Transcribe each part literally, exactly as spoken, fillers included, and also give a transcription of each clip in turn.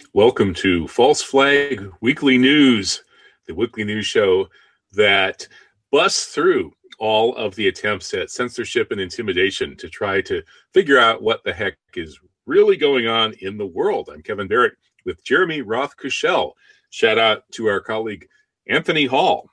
Welcome to False Flag Weekly News, the weekly news show that busts through all of the attempts at censorship and intimidation to try to figure out what the heck is really going on in the world. I'm Kevin Barrett with Jeremy Roth-Kushel. Shout out to our colleague Anthony Hall.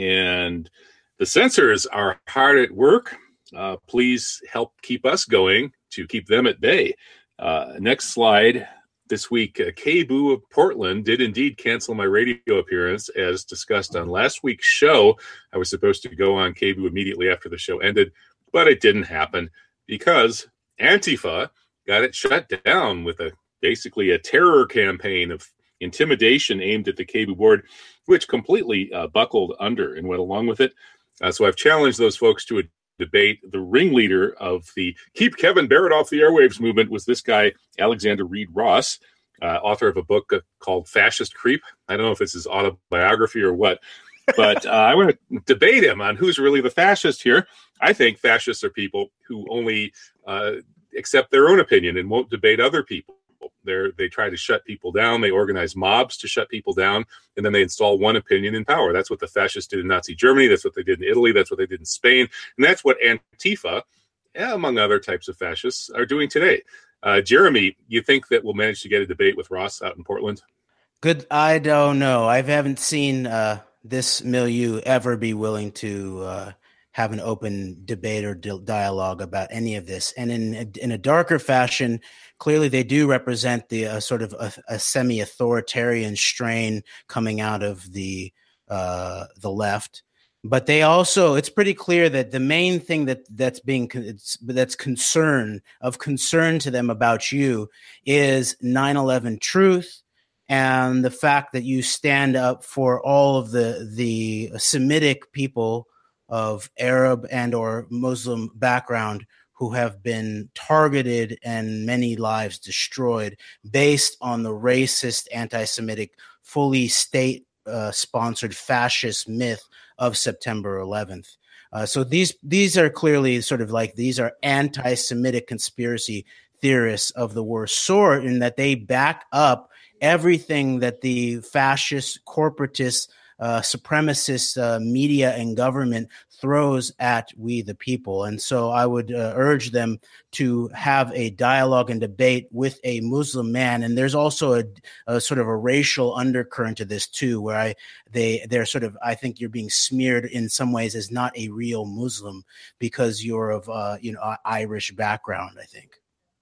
And the censors are hard at work. Uh, please help keep us going to keep them at bay. Uh, next slide. This week, uh, K B O O of Portland did indeed cancel my radio appearance, as discussed on last week's show. I was supposed to go on K B O O immediately after the show ended, but it didn't happen because Antifa got it shut down with a basically a terror campaign of intimidation aimed at the K B O O board, which completely uh, buckled under and went along with it. Uh, so I've challenged those folks to a debate. The ringleader of the Keep Kevin Barrett Off the Airwaves movement was this guy, Alexander Reed Ross, uh, author of a book uh, called Fascist Creep. I don't know if it's his autobiography or what, but uh, I want to debate him on who's really the fascist here. I think fascists are people who only uh, accept their own opinion and won't debate other people. They're, they try to shut people down. They organize mobs to shut people down, and then they install one opinion in power. That's what the fascists did in Nazi Germany. That's what they did in Italy. That's what they did in Spain. And that's what Antifa, among other types of fascists, are doing today. Uh, Jeremy, you think that we'll manage to get a debate with Ross out in Portland? Good. I don't know. I haven't seen uh, this milieu ever be willing to uh, have an open debate or di- dialogue about any of this. And in in a darker fashion, clearly they do represent the uh, sort of a, a semi-authoritarian strain coming out of the uh, the left. But they also, it's pretty clear that the main thing that that's being it's, that's concern of concern to them about you is nine eleven truth and the fact that you stand up for all of the the Semitic people of Arab and or Muslim background who have been targeted and many lives destroyed based on the racist, anti-Semitic, fully state-sponsored uh, fascist myth of September eleventh. Uh, so these these are clearly sort of like these are anti-Semitic conspiracy theorists of the worst sort, in that they back up everything that the fascist, corporatist, uh, supremacist uh, media and government throws at we the people. And so I would uh, urge them to have a dialogue and debate with a Muslim man. And there's also a, a sort of a racial undercurrent to this too, where I they they're sort of I think you're being smeared in some ways as not a real Muslim because you're of uh, you know Irish background, I think.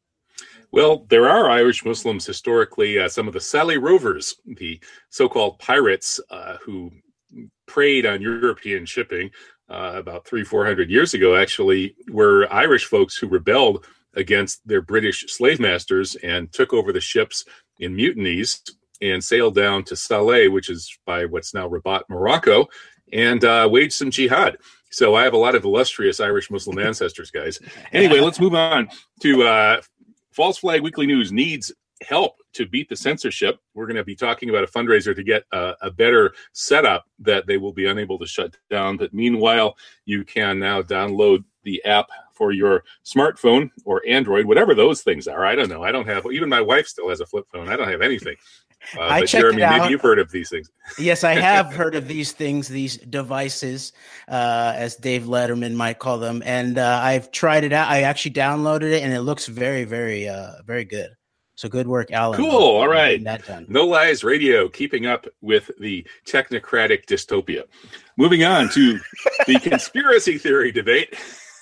Well, there are Irish Muslims historically. Uh, some of the Sally Rovers, the so-called pirates uh, who preyed on European shipping uh, about three, four hundred years ago, actually were Irish folks who rebelled against their British slave masters and took over the ships in mutinies and sailed down to Salé, which is by what's now Rabat, Morocco, and uh, waged some jihad. So I have a lot of illustrious Irish Muslim ancestors, guys. Anyway, let's move on to uh, False Flag Weekly News needs help to beat the censorship. We're going to be talking about a fundraiser to get a, a better setup that they will be unable to shut down. But meanwhile, you can now download the app for your smartphone or Android, whatever those things are. I don't know. I don't have, even my wife still has a flip phone. I don't have anything. Uh, I but checked Jeremy, it out. maybe you've heard of these things. Yes, I have heard of these things, these devices, uh, as Dave Letterman might call them. And uh, I've tried it out. I actually downloaded it, and it looks very, very, uh, very good. So good work, Alan. Cool. All right. That done. No Lies Radio, keeping up with the technocratic dystopia. Moving on to the conspiracy theory debate.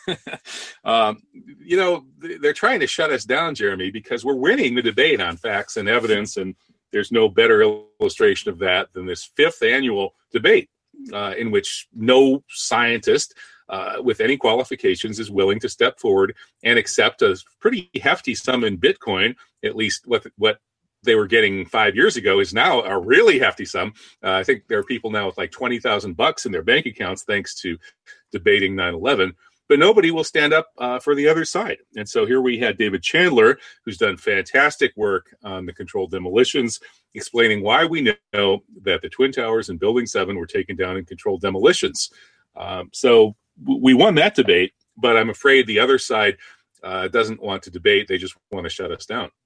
um, you know, they're trying to shut us down, Jeremy, because we're winning the debate on facts and evidence, and there's no better illustration of that than this fifth annual debate uh, in which no scientist uh, with any qualifications is willing to step forward and accept a pretty hefty sum in Bitcoin, at least what what they were getting five years ago is now a really hefty sum. Uh, I think there are people now with like twenty thousand bucks in their bank accounts thanks to debating nine eleven. But nobody will stand up uh, for the other side. And so here we had David Chandler, who's done fantastic work on the controlled demolitions, explaining why we know that the Twin Towers and Building seven were taken down in controlled demolitions. Um, so w- we won that debate, but I'm afraid the other side uh, doesn't want to debate. They just want to shut us down.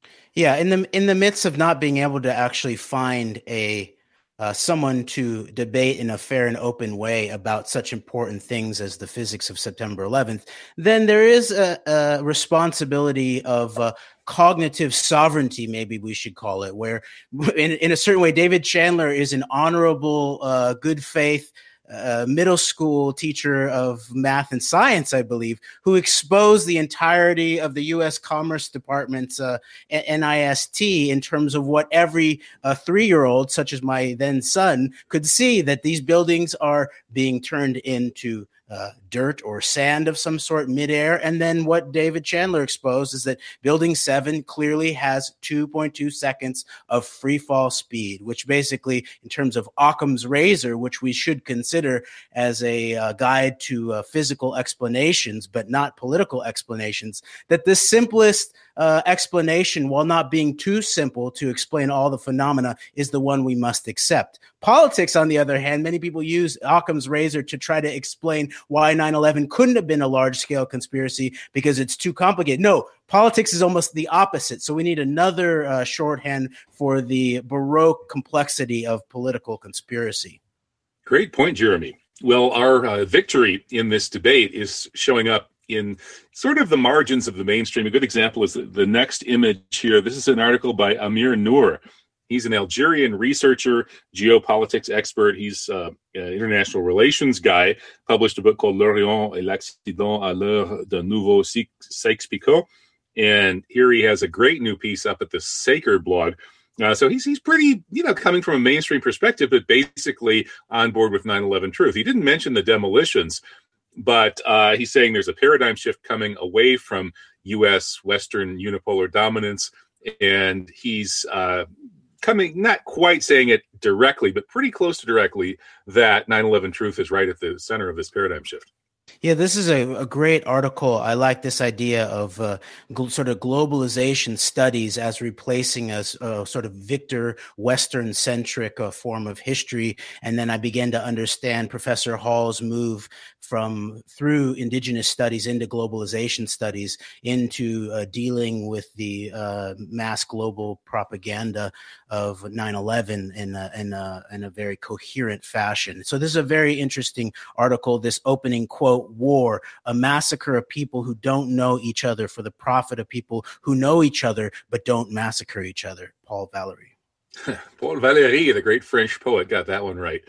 Yeah, in the in the midst of not being able to actually find a uh, someone to debate in a fair and open way about such important things as the physics of September eleventh, then there is a, a responsibility of uh, cognitive sovereignty, maybe we should call it, where in, in a certain way, David Chandler is an honorable, uh, good faith uh, middle school teacher of math and science, I believe, who exposed the entirety of the U S Commerce Department's uh, N I S T in terms of what every uh, three-year-old, such as my then son, could see, that these buildings are being turned into Uh, dirt or sand of some sort midair. And then what David Chandler exposed is that Building seven clearly has two point two seconds of free fall speed, which basically, in terms of Occam's razor, which we should consider as a uh, guide to uh, physical explanations, but not political explanations, that the simplest uh, explanation, while not being too simple to explain all the phenomena, is the one we must accept. Politics, on the other hand, many people use Occam's razor to try to explain why nine eleven couldn't have been a large-scale conspiracy because it's too complicated. No, politics is almost the opposite. So we need another uh, shorthand for the Baroque complexity of political conspiracy. Great point, Jeremy. Well, our uh, victory in this debate is showing up in sort of the margins of the mainstream. A good example is the, the next image here. This is an article by Amir Noor. He's an Algerian researcher, geopolitics expert. He's uh, an international relations guy, published a book called L'Orient et l'Accident à l'heure d'un nouveau Sykes-Picot. And here he has a great new piece up at the Saker blog. Uh, so he's he's pretty, you know, coming from a mainstream perspective, but basically on board with nine eleven truth. He didn't mention the demolitions, but uh, he's saying there's a paradigm shift coming away from U S Western unipolar dominance. And he's uh, coming, not quite saying it directly, but pretty close to directly, that nine eleven truth is right at the center of this paradigm shift. Yeah, this is a, a great article. I like this idea of uh, gl- sort of globalization studies as replacing a, a sort of Victor Western-centric uh, form of history. And then I began to understand Professor Hall's move from through indigenous studies into globalization studies into uh, dealing with the uh, mass global propaganda of nine eleven in a, in, a, in a very coherent fashion. So this is a very interesting article, this opening quote, "War, a massacre of people who don't know each other for the profit of people who know each other but don't massacre each other." Paul Valéry. Paul Valéry, the great French poet, got that one right.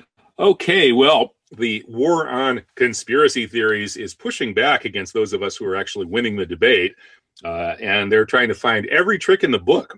Okay, well, the war on conspiracy theories is pushing back against those of us who are actually winning the debate, uh, and they're trying to find every trick in the book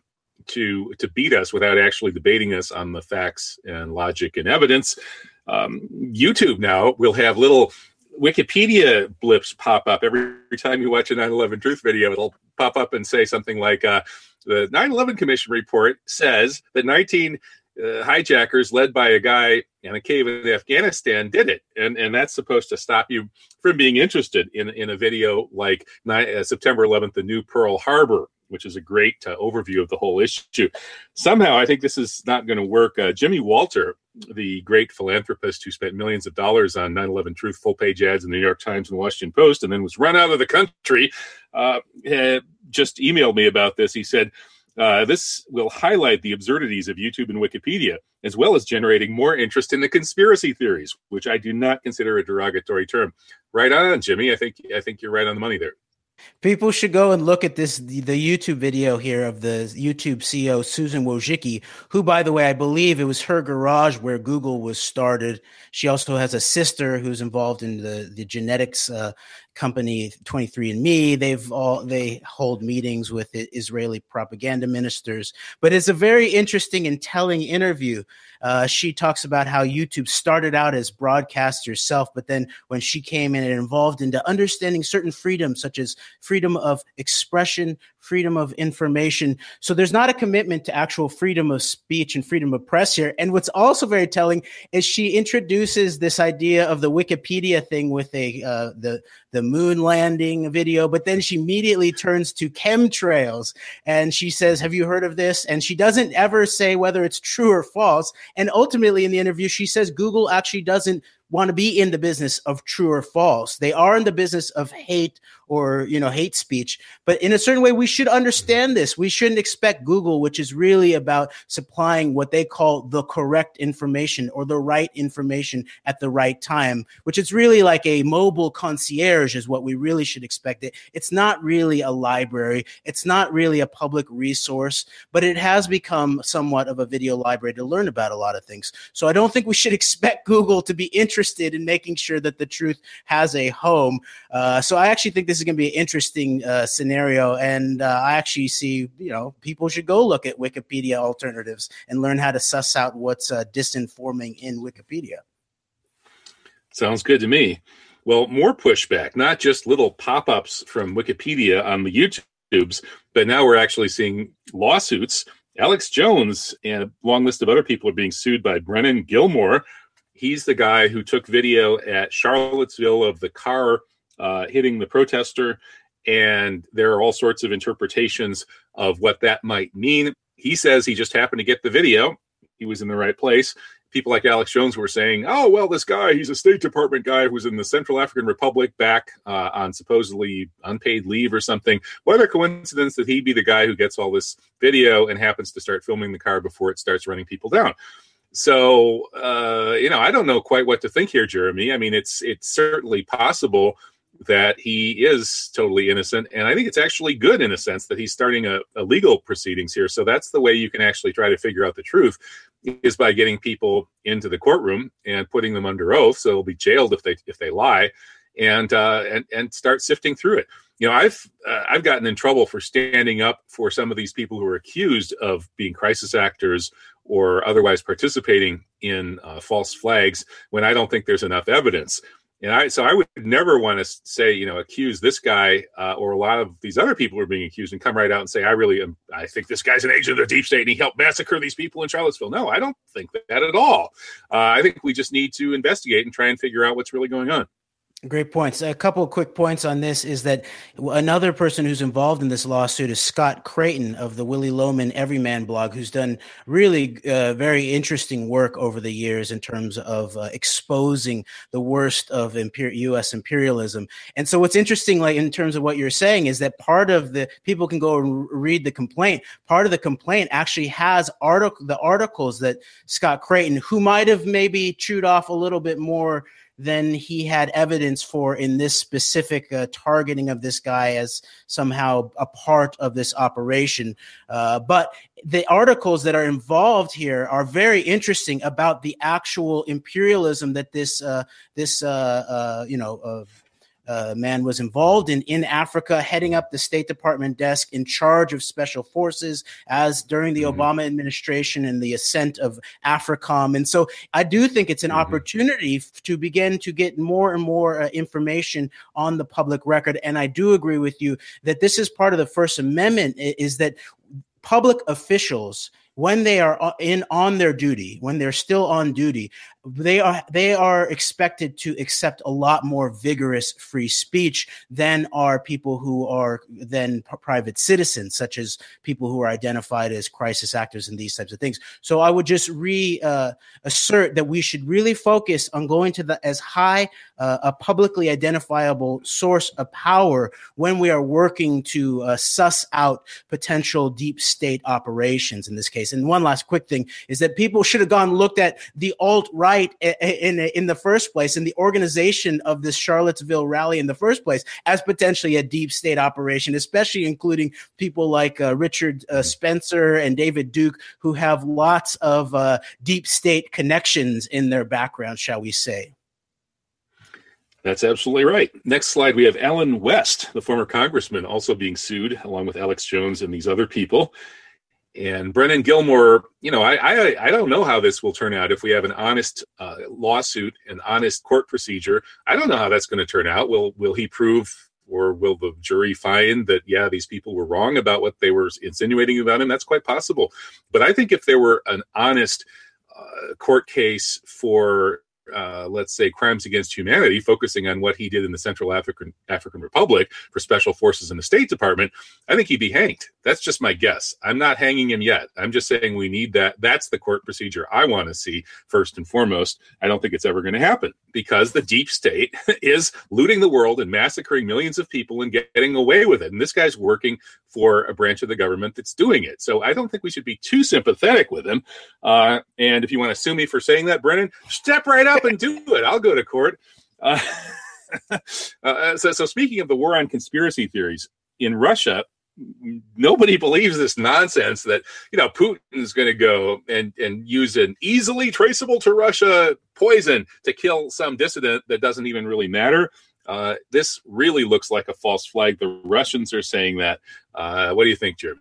to to beat us without actually debating us on the facts and logic and evidence. Um, YouTube now will have little Wikipedia blips pop up every time you watch a nine eleven truth video. It'll pop up and say something like, uh, the nine eleven Commission report says that nineteen uh, hijackers led by a guy in a cave in Afghanistan did it. And, and that's supposed to stop you from being interested in, in a video like nine, uh, September eleventh, the new Pearl Harbor, which is a great uh, overview of the whole issue. Somehow, I think this is not going to work. Uh, Jimmy Walter, the great philanthropist who spent millions of dollars on nine eleven truth full-page ads in the New York Times and the Washington Post and then was run out of the country, uh, just emailed me about this. He said, uh, this will highlight the absurdities of YouTube and Wikipedia, as well as generating more interest in the conspiracy theories, which I do not consider a derogatory term. Right on, Jimmy. I think I think you're right on the money there. People should go and look at this, the, the YouTube video here of the YouTube C E O, Susan Wojcicki, who, by the way, I believe it was her garage where Google was started. She also has a sister who's involved in the, the genetics uh, company twenty-three and me. They've all, they hold meetings with Israeli propaganda ministers, but it's a very interesting and telling interview. Uh, she talks about how YouTube started out as broadcast herself, but then when she came in and involved into understanding certain freedoms, such as freedom of expression, freedom of information. So there's not a commitment to actual freedom of speech and freedom of press here. And what's also very telling is she introduces this idea of the Wikipedia thing with a uh, the the moon landing video, but then she immediately turns to chemtrails and she says, "Have you heard of this?" And she doesn't ever say whether it's true or false. And ultimately in the interview, she says Google actually doesn't want to be in the business of true or false. They are in the business of hate or, you know, hate speech. But in a certain way, we should understand this. We shouldn't expect Google, which is really about supplying what they call the correct information or the right information at the right time, which is really like a mobile concierge is what we really should expect it. It's not really a library. It's not really a public resource, but it has become somewhat of a video library to learn about a lot of things. So I don't think we should expect Google to be interested in making sure that the truth has a home. Uh, so I actually think this is going to be an interesting uh, scenario. And uh, I actually see, you know, people should go look at Wikipedia alternatives and learn how to suss out what's uh, disinforming in Wikipedia. Sounds good to me. Well, more pushback, not just little pop-ups from Wikipedia on the YouTubes, but now we're actually seeing lawsuits. Alex Jones and a long list of other people are being sued by Brennan Gilmore. He's the guy who took video at Charlottesville of the car uh, hitting the protester, and there are all sorts of interpretations of what that might mean. He says he just happened to get the video. He was in the right place. People like Alex Jones were saying, oh, well, this guy, he's a State Department guy who was in the Central African Republic back uh, on supposedly unpaid leave or something. What a coincidence that he be the guy who gets all this video and happens to start filming the car before it starts running people down. So, uh, you know, I don't know quite what to think here, Jeremy. I mean, it's it's certainly possible that he is totally innocent. And I think it's actually good in a sense that he's starting a, a legal proceedings here. So that's the way you can actually try to figure out the truth, is by getting people into the courtroom and putting them under oath. So they'll be jailed if they if they lie, and uh, and and start sifting through it. You know, I've uh, I've gotten in trouble for standing up for some of these people who are accused of being crisis actors or otherwise participating in uh, false flags when I don't think there's enough evidence. And I, so I would never want to say, you know, accuse this guy uh, or a lot of these other people who are being accused and come right out and say, I really am, I think this guy's an agent of the deep state and he helped massacre these people in Charlottesville. No, I don't think that at all. Uh, I think we just need to investigate and try and figure out what's really going on. Great points. A couple of quick points on this is that another person who's involved in this lawsuit is Scott Creighton of the Willy Loman Everyman blog, who's done really uh, very interesting work over the years in terms of uh, exposing the worst of imper- U S imperialism. And so what's interesting, like in terms of what you're saying, is that part of the people can go and read the complaint. Part of the complaint actually has article the articles that Scott Creighton, who might have maybe chewed off a little bit more than he had evidence for in this specific uh, targeting of this guy as somehow a part of this operation. Uh, but the articles that are involved here are very interesting about the actual imperialism that this, uh, this uh, uh, you know, uh, Uh, man was involved in in Africa, heading up the State Department desk in charge of special forces as during the mm-hmm. Obama administration and the ascent of AFRICOM. And so I do think it's an mm-hmm. opportunity f- to begin to get more and more uh, information on the public record. And I do agree with you that this is part of the First Amendment, is that public officials, when they are in on their duty, when they're still on duty, they are they are expected to accept a lot more vigorous free speech than are people who are then p- private citizens, such as people who are identified as crisis actors and these types of things. So I would just re uh, assert that we should really focus on going to the as high uh, a publicly identifiable source of power when we are working to uh, suss out potential deep state operations in this case. And one last quick thing is that people should have gone and looked at the alt-right in, in in the first place, and the organization of this Charlottesville rally in the first place as potentially a deep state operation, especially including people like uh, Richard uh, Spencer and David Duke, who have lots of uh, deep state connections in their background, shall we say. That's absolutely right. Next slide, we have Alan West, the former congressman, also being sued along with Alex Jones and these other people. And Brennan Gilmore, you know, I, I I don't know how this will turn out if we have an honest uh, lawsuit, an honest court procedure. I don't know how that's going to turn out. Will will he prove, or will the jury find that, yeah, these people were wrong about what they were insinuating about him? That's quite possible. But I think if there were an honest uh, court case for uh, let's say, crimes against humanity, focusing on what he did in the Central African African Republic for special forces in the State Department, I think he'd be hanged. That's just my guess. I'm not hanging him yet. I'm just saying we need that. That's the court procedure I want to see first and foremost. I don't think it's ever going to happen because the deep state is looting the world and massacring millions of people and getting away with it. And this guy's working for a branch of the government that's doing it. So I don't think we should be too sympathetic with him. Uh, and if you want to sue me for saying that, Brennan, step right up and do it. I'll go to court. Uh, uh, so, so speaking of the war on conspiracy theories, in Russia, nobody believes this nonsense that, you know, Putin's going to go and, and use an easily traceable to Russia poison to kill some dissident that doesn't even really matter. Uh, this really looks like a false flag. The Russians are saying that. Uh, what do you think, Jeremy?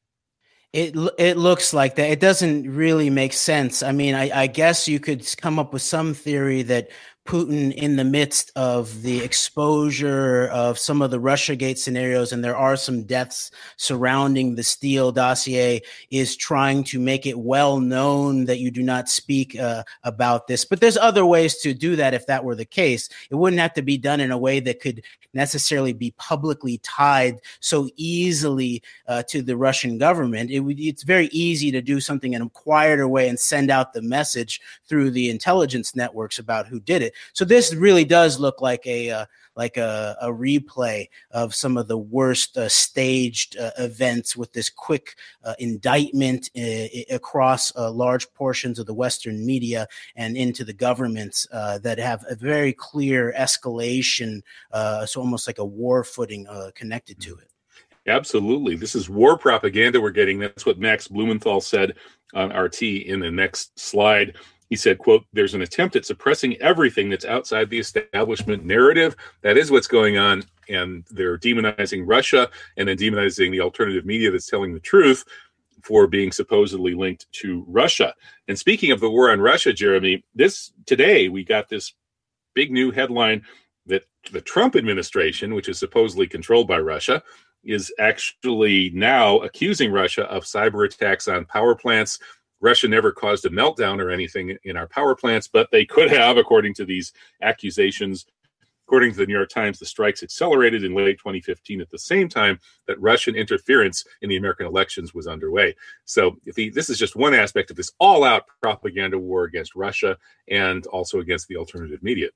It it looks like that. It doesn't really make sense. I mean, I, I guess you could come up with some theory that Putin, in the midst of the exposure of some of the Russiagate scenarios, and there are some deaths surrounding the Steele dossier, is trying to make it well known that you do not speak uh, about this. But there's other ways to do that if that were the case. It wouldn't have to be done in a way that could necessarily be publicly tied so easily uh, to the Russian government. It would, it's very easy to do something in a quieter way and send out the message through the intelligence networks about who did it. So this really does look like a uh, like a, a replay of some of the worst uh, staged uh, events with this quick uh, indictment uh, across uh, large portions of the Western media and into the governments uh, that have a very clear escalation, uh, so almost like a war footing uh, connected to it. Absolutely. This is war propaganda we're getting. That's what Max Blumenthal said on R T in the next slide. He said, quote, "There's an attempt at suppressing everything that's outside the establishment narrative. That is what's going on. And they're demonizing Russia and then demonizing the alternative media that's telling the truth for being supposedly linked to Russia." And speaking of the war on Russia, Jeremy, this today we got this big new headline that the Trump administration, which is supposedly controlled by Russia, is actually now accusing Russia of cyber attacks on power plants. Russia never caused a meltdown or anything in our power plants, but they could have, according to these accusations. According to the New York Times, the strikes accelerated in late twenty fifteen at the same time that Russian interference in the American elections was underway. So if the, this is just one aspect of this all-out propaganda war against Russia and also against the alternative media.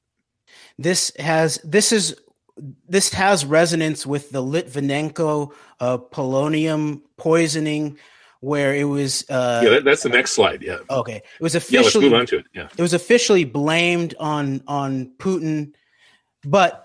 This has this is this has resonance with the Litvinenko uh, polonium poisoning, where it was uh, yeah, that, that's the next slide. Yeah. Okay. It was officially yeah, let's move on to it. Yeah. It was officially blamed on on Putin, but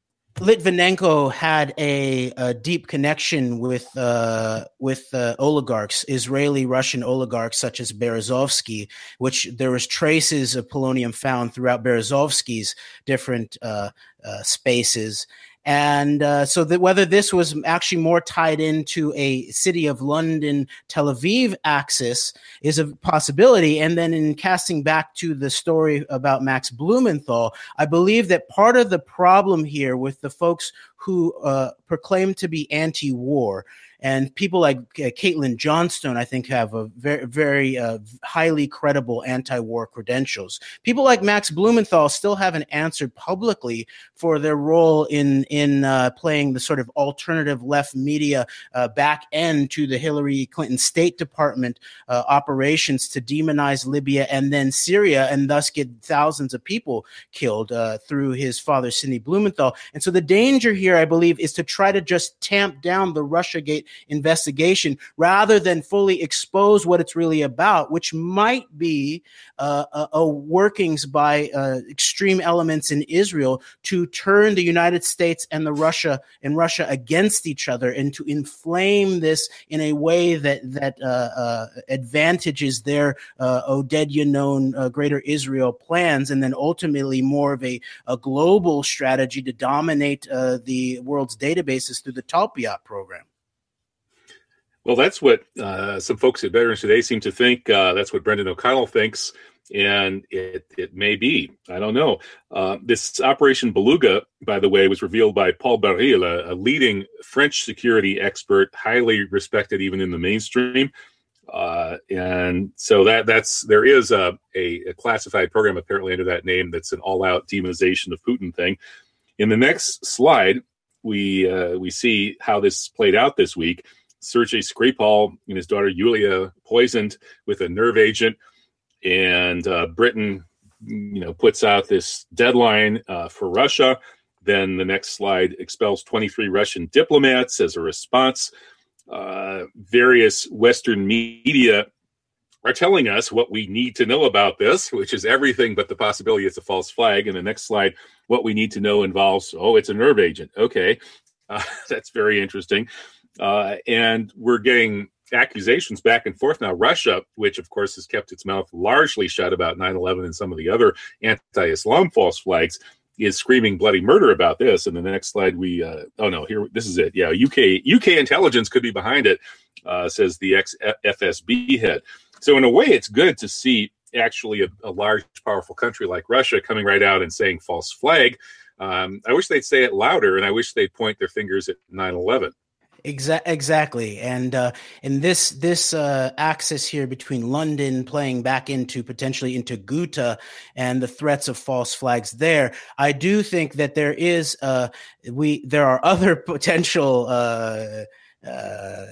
Litvinenko had a, a deep connection with uh, with uh, oligarchs, Israeli Russian oligarchs such as Berezovsky, which there was traces of polonium found throughout Berezovsky's different uh, uh, spaces. And uh, so that whether this was actually more tied into a City of London, Tel Aviv axis is a possibility. And then in casting back to the story about Max Blumenthal, I believe that part of the problem here with the folks who uh, proclaim to be anti-war, and people like uh, Caitlin Johnstone, I think, have a very, very uh, highly credible anti-war credentials. People like Max Blumenthal still haven't answered publicly for their role in in uh, playing the sort of alternative left media uh, back end to the Hillary Clinton State Department uh, operations to demonize Libya and then Syria, and thus get thousands of people killed uh, through his father, Sidney Blumenthal. And so the danger here, I believe, is to try to just tamp down the Russiagate investigation rather than fully expose what it's really about, which might be uh, a, a workings by uh, extreme elements in Israel to turn the United States and the Russia and Russia against each other, and to inflame this in a way that that uh, uh, advantages their uh, Oded Yanon uh, Greater Israel plans, and then ultimately more of a, a global strategy to dominate uh, the world's databases through the Talpiot program. Well, that's what uh, some folks at Veterans Today seem to think. Uh, that's what Brendan O'Connell thinks, and it it may be. I don't know. Uh, this Operation Beluga, by the way, was revealed by Paul Baril, a, a leading French security expert, highly respected even in the mainstream. Uh, and so that that's there is a, a, a classified program apparently under that name that's an all-out demonization of Putin thing. In the next slide, we uh, we see how this played out this week. Sergei Skripal and his daughter Yulia poisoned with a nerve agent, and uh, Britain, you know, puts out this deadline uh, for Russia. Then the next slide expels twenty-three Russian diplomats as a response. Uh, various Western media are telling us what we need to know about this, which is everything but the possibility it's a false flag. And the next slide, what we need to know involves, oh, it's a nerve agent. Okay, uh, that's very interesting. Uh, and we're getting accusations back and forth now. Russia, which of course has kept its mouth largely shut about nine eleven and some of the other anti-Islam false flags, is screaming bloody murder about this. And the next slide, we, uh, oh no, here, this is it. Yeah, U K U K intelligence could be behind it, uh, says the ex-F S B head. So in a way, it's good to see actually a, a large, powerful country like Russia coming right out and saying false flag. Um, I wish they'd say it louder, and I wish they'd point their fingers at nine eleven. Exa- exactly. And uh, in this this uh, axis here between London playing back into potentially into Ghouta and the threats of false flags there, I do think that there is uh, we there are other potential uh, uh,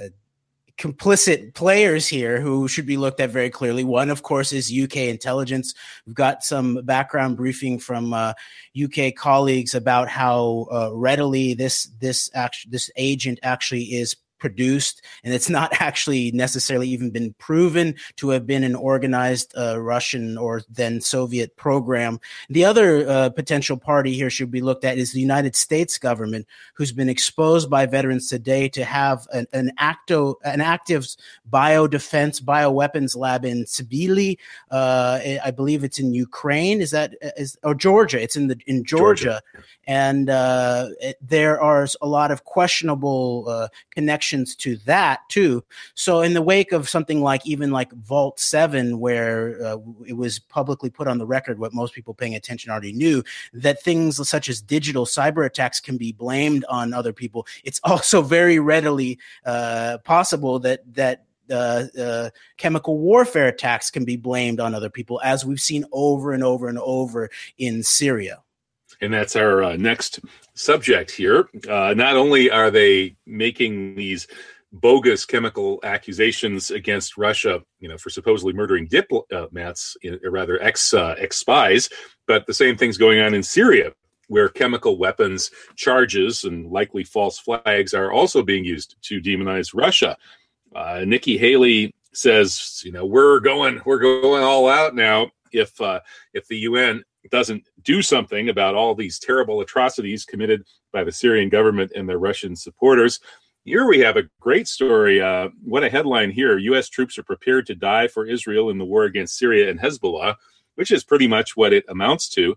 complicit players here who should be looked at very clearly. One, of course, is U K intelligence. We've got some background briefing from uh, U K colleagues about how uh, readily this this act- this agent actually is produced, and it's not actually necessarily even been proven to have been an organized uh, Russian or then Soviet program. The other uh, potential party here should be looked at is the United States government, who's been exposed by Veterans Today to have an, an, acto, an active biodefense, bioweapons lab in Sibily. Uh, I believe it's in Ukraine. Is that is or Georgia? It's in the in Georgia, Georgia. and uh, it, there are a lot of questionable uh, connections to that too. So in the wake of something like even like Vault seven, where uh, it was publicly put on the record, what most people paying attention already knew, that things such as digital cyber attacks can be blamed on other people. It's also very readily uh, possible that that Uh, uh, chemical warfare attacks can be blamed on other people, as we've seen over and over and over in Syria. And that's our uh, next subject here. Uh, not only are they making these bogus chemical accusations against Russia, you know, for supposedly murdering diplomats, or rather ex uh, ex spies, but the same thing's going on in Syria, where chemical weapons charges and likely false flags are also being used to demonize Russia. Uh, Nikki Haley says, you know, we're going, we're going all out now. If uh, if the U N doesn't do something about all these terrible atrocities committed by the Syrian government and their Russian supporters. Here we have a great story. Uh, what a headline here. U S troops are prepared to die for Israel in the war against Syria and Hezbollah, which is pretty much what it amounts to.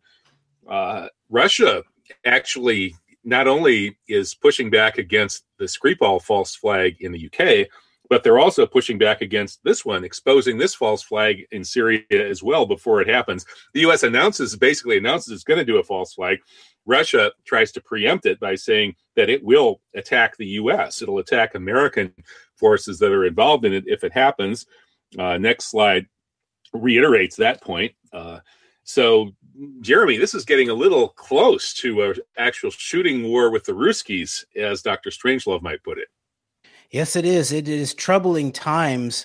Uh, Russia actually not only is pushing back against the Skripal false flag in the U K, but they're also pushing back against this one, exposing this false flag in Syria as well before it happens. The U S announces, basically announces it's going to do a false flag. Russia tries to preempt it by saying that it will attack the U S. It'll attack American forces that are involved in it if it happens. Uh, next slide reiterates that point. Uh, so, Jeremy, this is getting a little close to an actual shooting war with the Ruskies, as Doctor Strangelove might put it. Yes, it is. It is troubling times,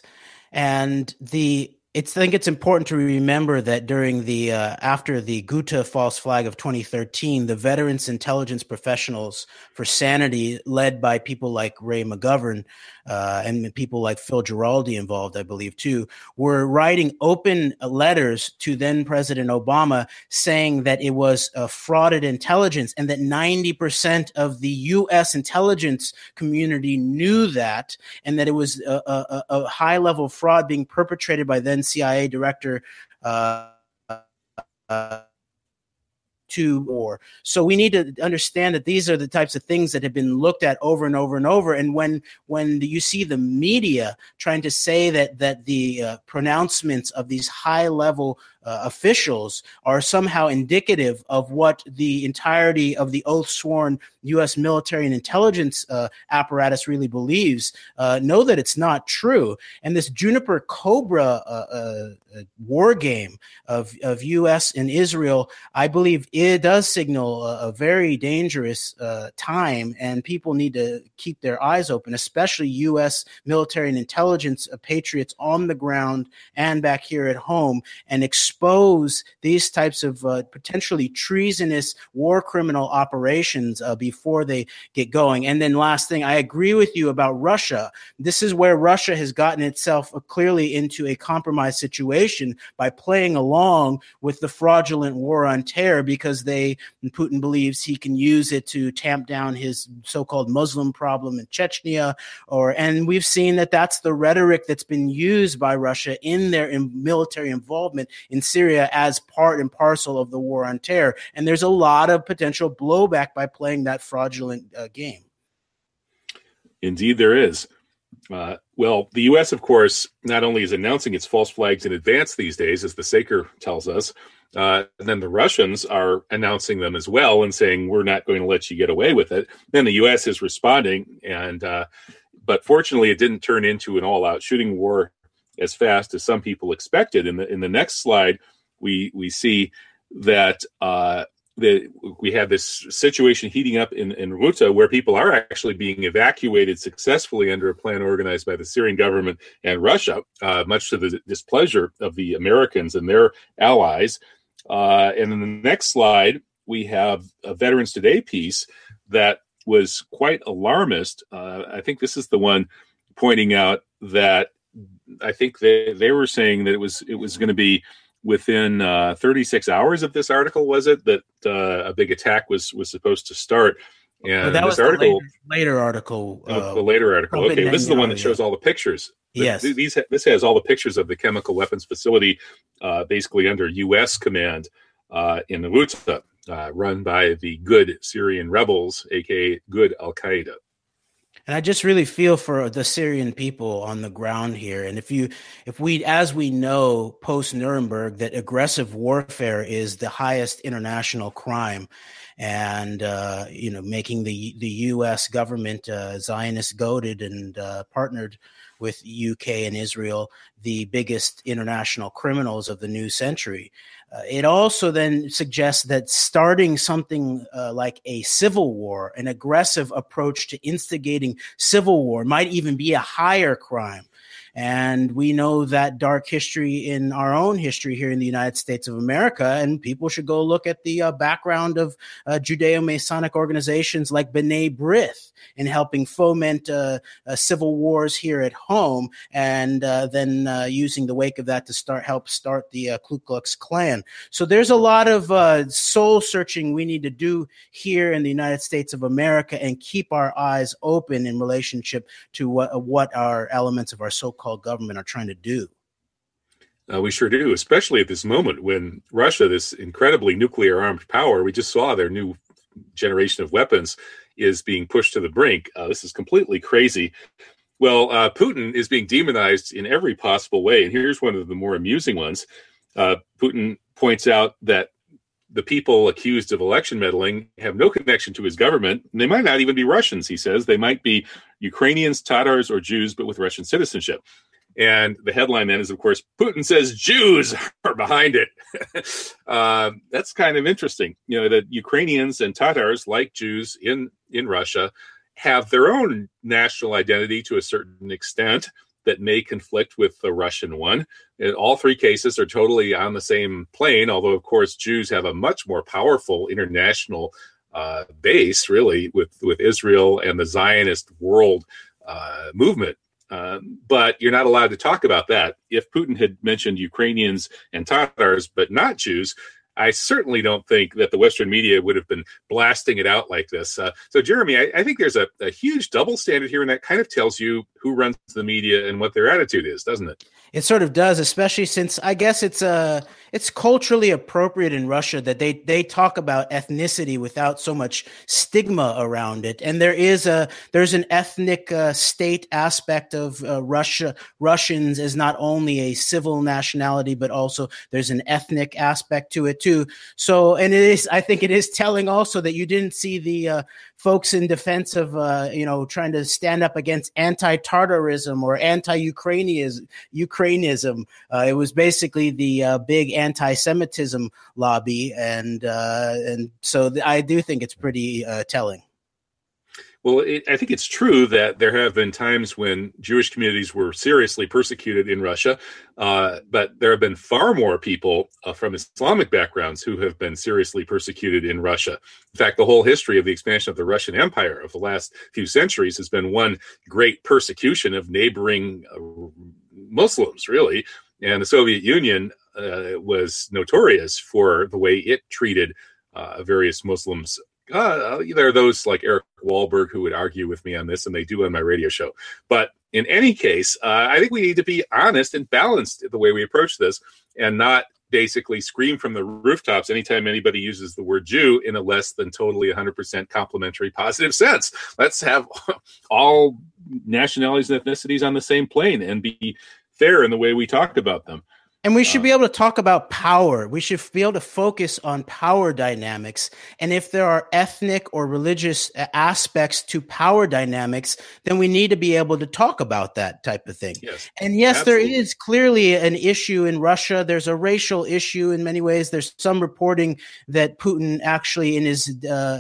and the it's, I think it's important to remember that during the uh, after the Ghouta false flag of twenty thirteen, the Veterans Intelligence Professionals for Sanity, led by people like Ray McGovern uh, and people like Phil Giraldi involved, I believe too, were writing open letters to then President Obama saying that it was a frauded intelligence and that ninety percent of the U S intelligence community knew that, and that it was a, a, a high level fraud being perpetrated by then C I A director uh, uh, to war. So we need to understand that these are the types of things that have been looked at over and over and over. And when when you see the media trying to say that that the uh, pronouncements of these high-level uh, officials are somehow indicative of what the entirety of the oath-sworn U S military and intelligence uh, apparatus really believes, uh, know that it's not true. And this Juniper Cobra uh, uh, war game of, of U S and Israel, I believe it does signal a, a very dangerous uh, time, and people need to keep their eyes open, especially U S military and intelligence uh, patriots on the ground and back here at home, and expose these types of uh, potentially treasonous war criminal operations uh, before they get going. And then last thing, I agree with you about Russia. This is where Russia has gotten itself clearly into a compromised situation by playing along with the fraudulent war on terror, because they, Putin believes he can use it to tamp down his so-called Muslim problem in Chechnya, or, and we've seen that that's the rhetoric that's been used by Russia in their in military involvement in Syria as part and parcel of the war on terror. And there's a lot of potential blowback by playing that fraudulent uh, game. Indeed, there is. Uh, well, the U S, of course, not only is announcing its false flags in advance these days, as the Saker tells us, uh, and then the Russians are announcing them as well and saying, we're not going to let you get away with it. Then the U S is responding, and uh, but fortunately, it didn't turn into an all-out shooting war as fast as some people expected. In the in the next slide, we we see that uh, the, we have this situation heating up in, in Ghouta, where people are actually being evacuated successfully under a plan organized by the Syrian government and Russia, uh, much to the displeasure of the Americans and their allies. Uh, and in the next slide, we have a Veterans Today piece that was quite alarmist. Uh, I think this is the one pointing out that I think they, they were saying that it was it was going to be within uh, thirty-six hours of this article, was it, that uh, a big attack was was supposed to start? And well, that this was article, the later, later article. Uh, uh, the later article. Okay, this is the one that shows all the pictures. Yes. These, this has all the pictures of the chemical weapons facility, uh, basically under U S command uh, in Ghouta, uh, run by the good Syrian rebels, aka good Al Qaeda. And I just really feel for the Syrian people on the ground here. And if you, if we, as we know, post Nuremberg, that aggressive warfare is the highest international crime, and uh, you know, making the the U S government uh, Zionist goaded and uh, partnered with U K and Israel the biggest international criminals of the new century. Uh, it also then suggests that starting something uh, like a civil war, an aggressive approach to instigating civil war, might even be a higher crime. And we know that dark history in our own history here in the United States of America, and people should go look at the uh, background of uh, Judeo-Masonic organizations like B'nai B'rith in helping foment uh, uh, civil wars here at home, and uh, then uh, using the wake of that to start help start the uh, Ku Klux Klan. So there's a lot of uh, soul searching we need to do here in the United States of America, and keep our eyes open in relationship to what, what our elements of our so-called government are trying to do. Uh, we sure do, especially at this moment when Russia, this incredibly nuclear armed power, we just saw their new generation of weapons, is being pushed to the brink. Uh, this is completely crazy. Well, uh, Putin is being demonized in every possible way. And here's one of the more amusing ones. Uh, Putin points out that the people accused of election meddling have no connection to his government. And they might not even be Russians, he says. They might be Ukrainians, Tatars, or Jews, but with Russian citizenship. And the headline then is, of course, Putin says Jews are behind it. uh, that's kind of interesting. You know, that Ukrainians and Tatars, like Jews in, in Russia, have their own national identity to a certain extent that may conflict with the Russian one. And all three cases are totally on the same plane, although, of course, Jews have a much more powerful international uh, base, really, with, with Israel and the Zionist world uh, movement. Um, but you're not allowed to talk about that. If Putin had mentioned Ukrainians and Tatars, but not Jews, I certainly don't think that the Western media would have been blasting it out like this. Uh, so, Jeremy, I, I think there's a, a huge double standard here, and that kind of tells you who runs the media and what their attitude is, doesn't it? It sort of does, especially since I guess it's uh, it's culturally appropriate in Russia that they they talk about ethnicity without so much stigma around it, and there is a there's an ethnic uh, state aspect of uh, Russia Russians as not only a civil nationality, but also there's an ethnic aspect to it too. So, and it is I think it is telling also that you didn't see the uh, folks in defense of uh, you know trying to stand up against anti-Tartarism or anti-Ukrainianism. Ukrainism. Uh, it was basically the uh, big anti-Semitism lobby, and uh, and so th- I do think it's pretty uh, telling. Well, it, I think it's true that there have been times when Jewish communities were seriously persecuted in Russia, uh, but there have been far more people uh, from Islamic backgrounds who have been seriously persecuted in Russia. In fact, the whole history of the expansion of the Russian Empire of the last few centuries has been one great persecution of neighboring uh, Muslims, really. And the Soviet Union uh, was notorious for the way it treated uh, various Muslims. Uh, there are those like Eric Wahlberg who would argue with me on this, and they do on my radio show. But in any case, uh, I think we need to be honest and balanced in the way we approach this, and not basically scream from the rooftops anytime anybody uses the word Jew in a less than totally one hundred percent complimentary positive sense. Let's have all nationalities and ethnicities on the same plane and be fair in the way we talk about them. And we should be able to talk about power. We should be able to focus on power dynamics. And if there are ethnic or religious aspects to power dynamics, then we need to be able to talk about that type of thing. Yes, and yes, absolutely. There is clearly an issue in Russia. There's a racial issue in many ways. There's some reporting that Putin actually in his uh,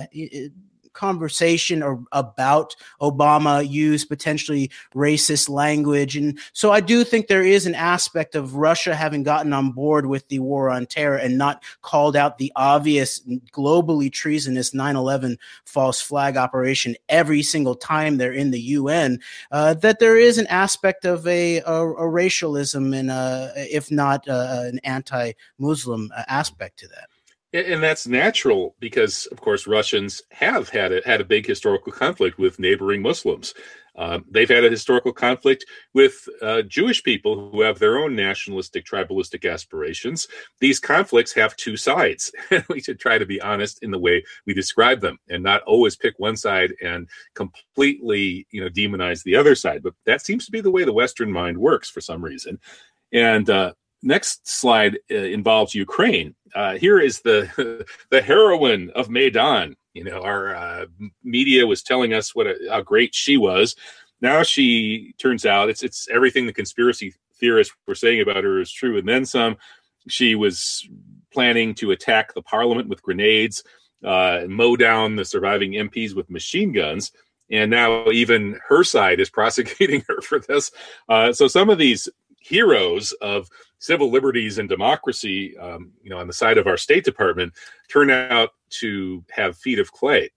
conversation or about Obama used potentially racist language. And so I do think there is an aspect of Russia having gotten on board with the war on terror and not called out the obvious globally treasonous nine eleven false flag operation every single time they're in the U N, uh, that there is an aspect of a, a, a racialism and a, if not uh, an anti-Muslim aspect to that. And that's natural because, of course, Russians have had a, had a big historical conflict with neighboring Muslims. Uh, they've had a historical conflict with uh, Jewish people who have their own nationalistic, tribalistic aspirations. These conflicts have two sides. We should try to be honest in the way we describe them and not always pick one side and completely, you know, demonize the other side. But that seems to be the way the Western mind works for some reason. And uh, next slide uh, involves Ukraine. Uh, here is the the heroine of Maidan. You know, our uh, media was telling us what a, how great she was. Now she turns out it's it's everything the conspiracy theorists were saying about her is true, and then some. She was planning to attack the parliament with grenades, uh, mow down the surviving M Ps with machine guns, and now even her side is prosecuting her for this. Uh, so some of these heroes of civil liberties and democracy, um, you know, on the side of our State Department, turn out to have feet of clay.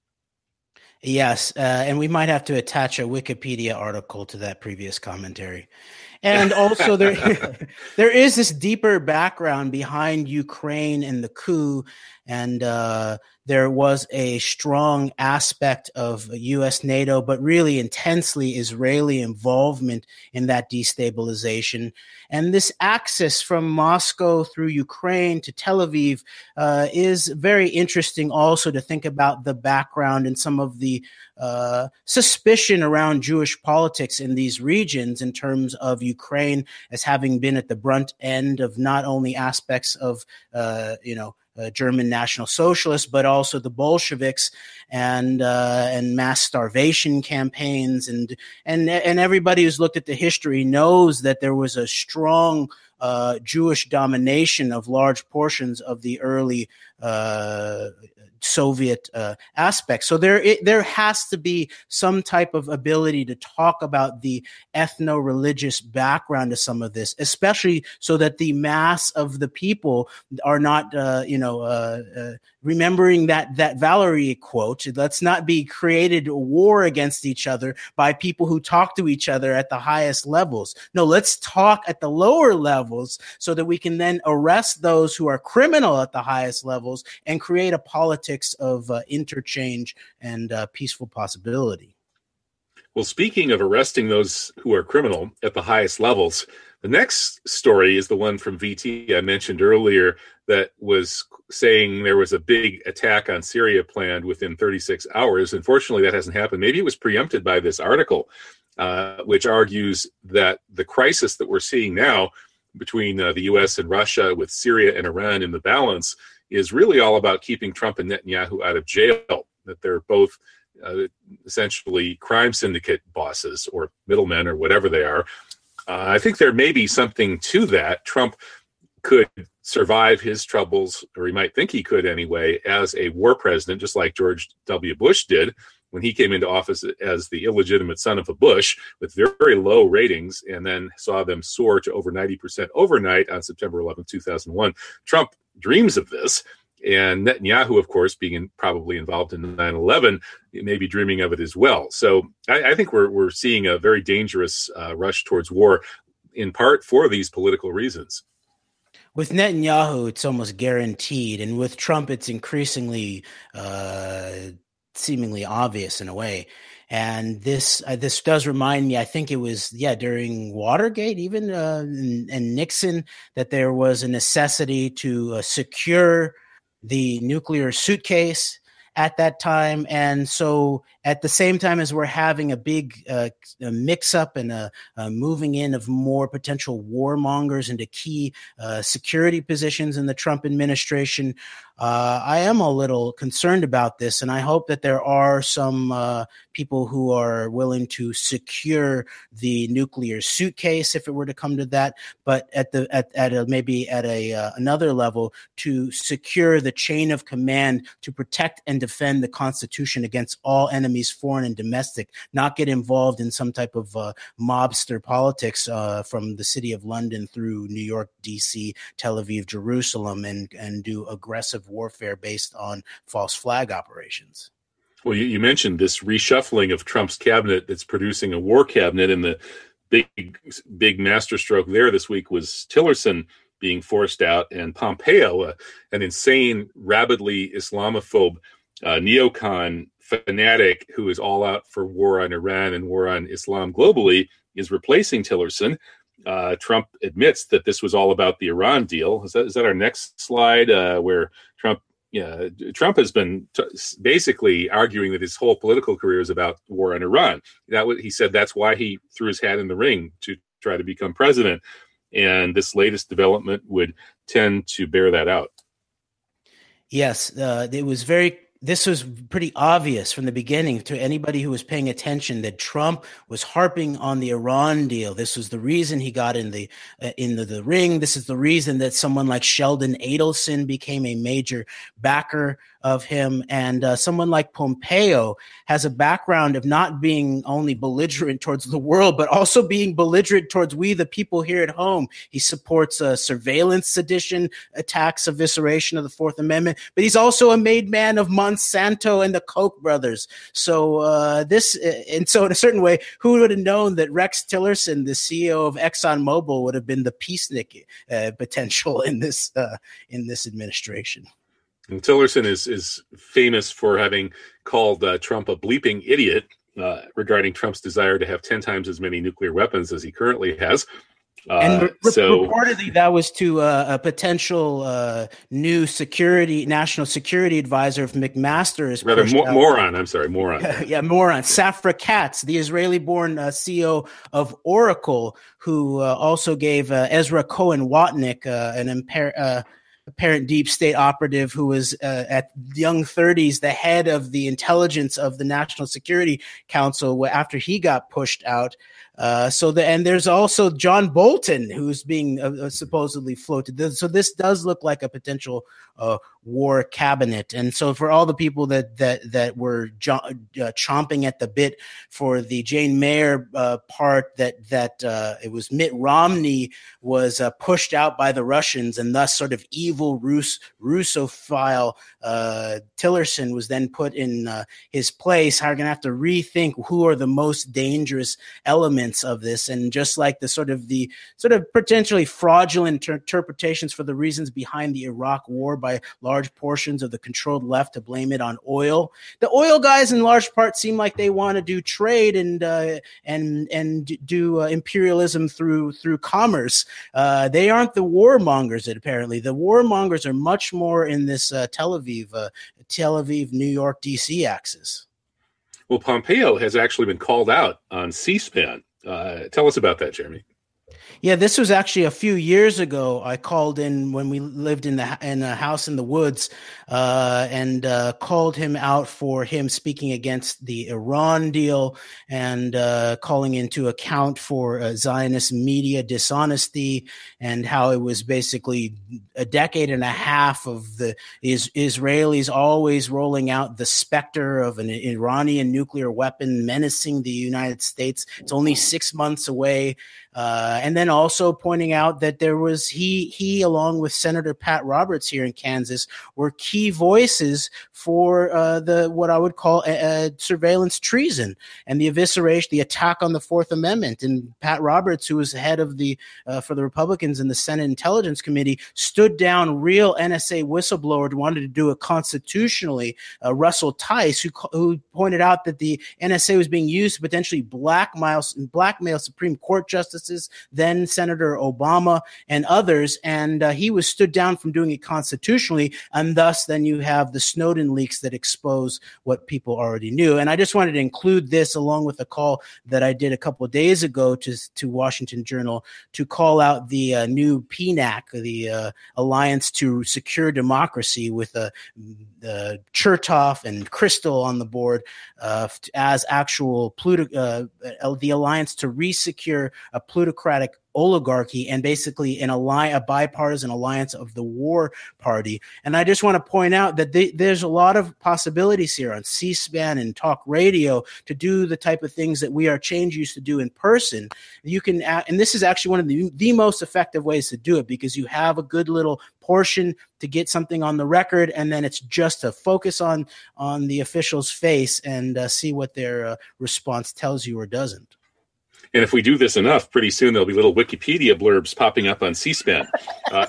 Yes, uh, and we might have to attach a Wikipedia article to that previous commentary. And also there, there is this deeper background behind Ukraine and the coup, and uh, there was a strong aspect of U S NATO, but really intensely Israeli involvement in that destabilization. And this axis from Moscow through Ukraine to Tel Aviv uh, is very interesting also to think about the background and some of the uh, suspicion around Jewish politics in these regions in terms of Ukraine as having been at the brunt end of not only aspects of, uh, you know, Uh, German National Socialists, but also the Bolsheviks and uh, and mass starvation campaigns, and and and everybody who's looked at the history knows that there was a strong uh, Jewish domination of large portions of the early uh, Soviet uh, aspect. So there it, there has to be some type of ability to talk about the ethno-religious background of some of this, especially so that the mass of the people are not, uh, you know, uh, uh, remembering that that Valerie quote. Let's not be created a war against each other by people who talk to each other at the highest levels. No, let's talk at the lower levels so that we can then arrest those who are criminal at the highest levels and create a politics of uh, interchange and uh, peaceful possibility. Well, speaking of arresting those who are criminal at the highest levels, the next story is the one from V T I mentioned earlier that was saying there was a big attack on Syria planned within thirty-six hours. Unfortunately, that hasn't happened. Maybe it was preempted by this article, uh, which argues that the crisis that we're seeing now between uh, the U S and Russia, with Syria and Iran in the balance, is really all about keeping Trump and Netanyahu out of jail, that they're both uh, essentially crime syndicate bosses or middlemen or whatever they are. Uh, I think there may be something to that. Trump could survive his troubles, or he might think he could anyway, as a war president, just like George W. Bush did when he came into office as the illegitimate son of a Bush with very low ratings, and then saw them soar to over ninety percent overnight on September eleventh, two thousand one. Trump dreams of this. And Netanyahu, of course, being in, probably involved in nine eleven, may be dreaming of it as well. So I, I think we're we're seeing a very dangerous uh, rush towards war, in part for these political reasons. With Netanyahu, it's almost guaranteed. And with Trump, it's increasingly uh, seemingly obvious in a way. And this uh, this does remind me, I think it was, yeah, during Watergate, even uh, and, and Nixon, that there was a necessity to uh, secure the nuclear suitcase at that time. And so at the same time as we're having a big uh, a mix-up and a, a moving in of more potential warmongers into key uh, security positions in the Trump administration, uh, I am a little concerned about this. And I hope that there are some uh, people who are willing to secure the nuclear suitcase if it were to come to that, but at the at, at a, maybe at a uh, another level, to secure the chain of command to protect and defend the Constitution against all enemies, foreign and domestic, not get involved in some type of uh, mobster politics uh, from the city of London through New York, D C, Tel Aviv, Jerusalem, and, and do aggressive warfare based on false flag operations. Well, you, you mentioned this reshuffling of Trump's cabinet that's producing a war cabinet, and the big, big masterstroke there this week was Tillerson being forced out, and Pompeo, uh, an insane, rabidly Islamophobe uh, neocon fanatic who is all out for war on Iran and war on Islam globally, is replacing Tillerson. Uh, Trump admits that this was all about the Iran deal. Is that is that our next slide, uh, where Trump yeah, Trump has been t- basically arguing that his whole political career is about war on Iran. That was, he said that's why he threw his hat in the ring to try to become president. And this latest development would tend to bear that out. Yes, uh, it was very This was pretty obvious from the beginning to anybody who was paying attention that Trump was harping on the Iran deal. This was the reason he got in the uh, in the, the ring. This is the reason that someone like Sheldon Adelson became a major backer of him. And uh, someone like Pompeo has a background of not being only belligerent towards the world, but also being belligerent towards we, the people here at home. He supports uh, surveillance, sedition, attacks, evisceration of the Fourth Amendment, but he's also a made man of Monsanto and the Koch brothers. So uh, this, and so in a certain way, who would have known that Rex Tillerson, the C E O of ExxonMobil, would have been the peacenik uh, potential in this uh, in this administration? And Tillerson is is famous for having called uh, Trump a bleeping idiot uh, regarding Trump's desire to have ten times as many nuclear weapons as he currently has. Uh, and re- so reportedly, that was to uh, a potential uh, new security, national security advisor of McMaster. Is rather mo- moron. I'm sorry, moron. yeah, moron. Safra Katz, the Israeli-born uh, C E O of Oracle, who uh, also gave uh, Ezra Cohen Watnick uh, an impair. Uh, apparent deep state operative who was uh, at young thirties, the head of the intelligence of the National Security Council after he got pushed out. Uh, so the, and there's also John Bolton, who's being uh, supposedly floated. So this does look like a potential uh, war cabinet. And so for all the people that that that were jo- uh, chomping at the bit for the Jane Mayer uh, part, that that uh, it was Mitt Romney was uh, pushed out by the Russians, and thus sort of evil Rus- Russophile uh, Tillerson was then put in uh, his place. Are going to have to rethink who are the most dangerous elements elements of this. And just like the sort of the sort of potentially fraudulent ter- interpretations for the reasons behind the Iraq war by large portions of the controlled left to blame it on oil, the oil guys in large part seem like they want to do trade and uh, and and do uh, imperialism through through commerce. Uh, they aren't the warmongers. Apparently, the warmongers are much more in this uh, Tel Aviv, uh, Tel Aviv, New York, D C axis. Well, Pompeo has actually been called out on C-SPAN. Uh, tell us about that, Jeremy. Yeah, this was actually a few years ago. I called in when we lived in the in a house in the woods, uh, and uh, called him out for him speaking against the Iran deal and uh, calling into account for uh, Zionist media dishonesty and how it was basically a decade and a half of the is, Israelis always rolling out the specter of an Iranian nuclear weapon menacing the United States. It's only six months away. Uh, and then also pointing out that there was he he along with Senator Pat Roberts here in Kansas were key voices for uh, the what I would call a, a surveillance treason and the evisceration, the attack on the Fourth Amendment. And Pat Roberts, who was head of the uh, for the Republicans in the Senate Intelligence Committee, stood down real N S A whistleblower who wanted to do it constitutionally. Uh, Russell Tice, who who pointed out that the N S A was being used to potentially blackmail blackmail Supreme Court justices, then Senator Obama and others, and uh, he was stood down from doing it constitutionally, and thus then you have the Snowden leaks that expose what people already knew. And I just wanted to include this along with a call that I did a couple of days ago to, to Washington Journal to call out the uh, new P NAC, the uh, Alliance to Secure Democracy, with uh, uh, Chertoff and Crystal on the board uh, as actual Pluto, uh, the Alliance to Resecure a plutocratic oligarchy and basically an alliance, a bipartisan alliance of the war party. And I just want to point out that they, there's a lot of possibilities here on C-SPAN and talk radio to do the type of things that We Are Change used to do in person. You can, and this is actually one of the, the most effective ways to do it, because you have a good little portion to get something on the record, and then it's just to focus on on the official's face and uh, see what their uh, response tells you or doesn't. And if we do this enough, pretty soon there'll be little Wikipedia blurbs popping up on C-SPAN. Uh,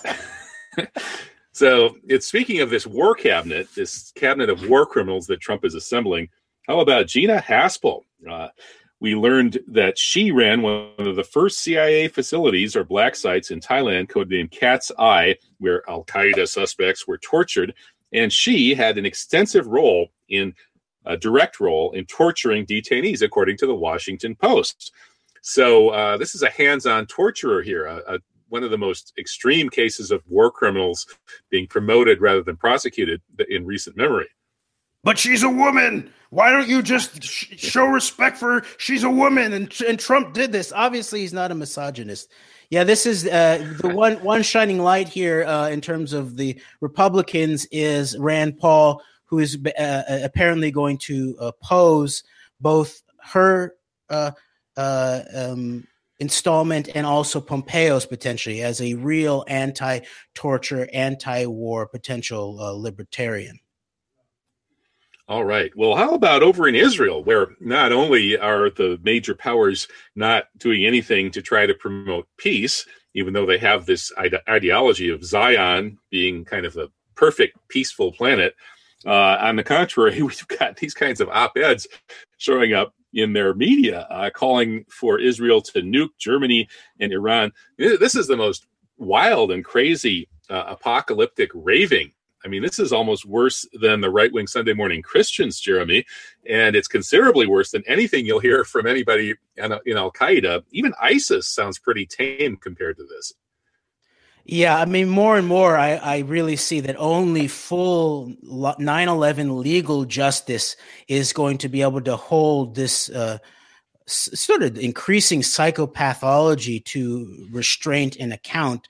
so it's speaking of this war cabinet, this cabinet of war criminals that Trump is assembling. How about Gina Haspel? Uh, we learned that she ran one of the first C I A facilities or black sites in Thailand, codenamed Cat's Eye, where al-Qaeda suspects were tortured. And she had an extensive role in a direct role in torturing detainees, according to the Washington Post. So uh, this is a hands-on torturer here, a, a, one of the most extreme cases of war criminals being promoted rather than prosecuted in recent memory. But she's a woman. Why don't you just sh- show respect for her? She's a woman, and, and Trump did this. Obviously, he's not a misogynist. Yeah, this is uh, the one one shining light here uh, in terms of the Republicans is Rand Paul, who is uh, apparently going to oppose both her uh, uh, um, installment and also Pompeo's potentially as a real anti-torture, anti-war potential uh, libertarian. All right. Well, how about over in Israel, where not only are the major powers not doing anything to try to promote peace, even though they have this ide- ideology of Zion being kind of a perfect, peaceful planet. Uh, on the contrary, we've got these kinds of op-eds showing up in their media, uh, calling for Israel to nuke Germany and Iran. This is the most wild and crazy uh, apocalyptic raving. I mean, this is almost worse than the right-wing Sunday morning Christians, Jeremy, and it's considerably worse than anything you'll hear from anybody in, in Al-Qaeda. Even ISIS sounds pretty tame compared to this. Yeah, I mean, more and more, I, I really see that only full nine eleven legal justice is going to be able to hold this uh, s- sort of increasing psychopathology to restraint and account.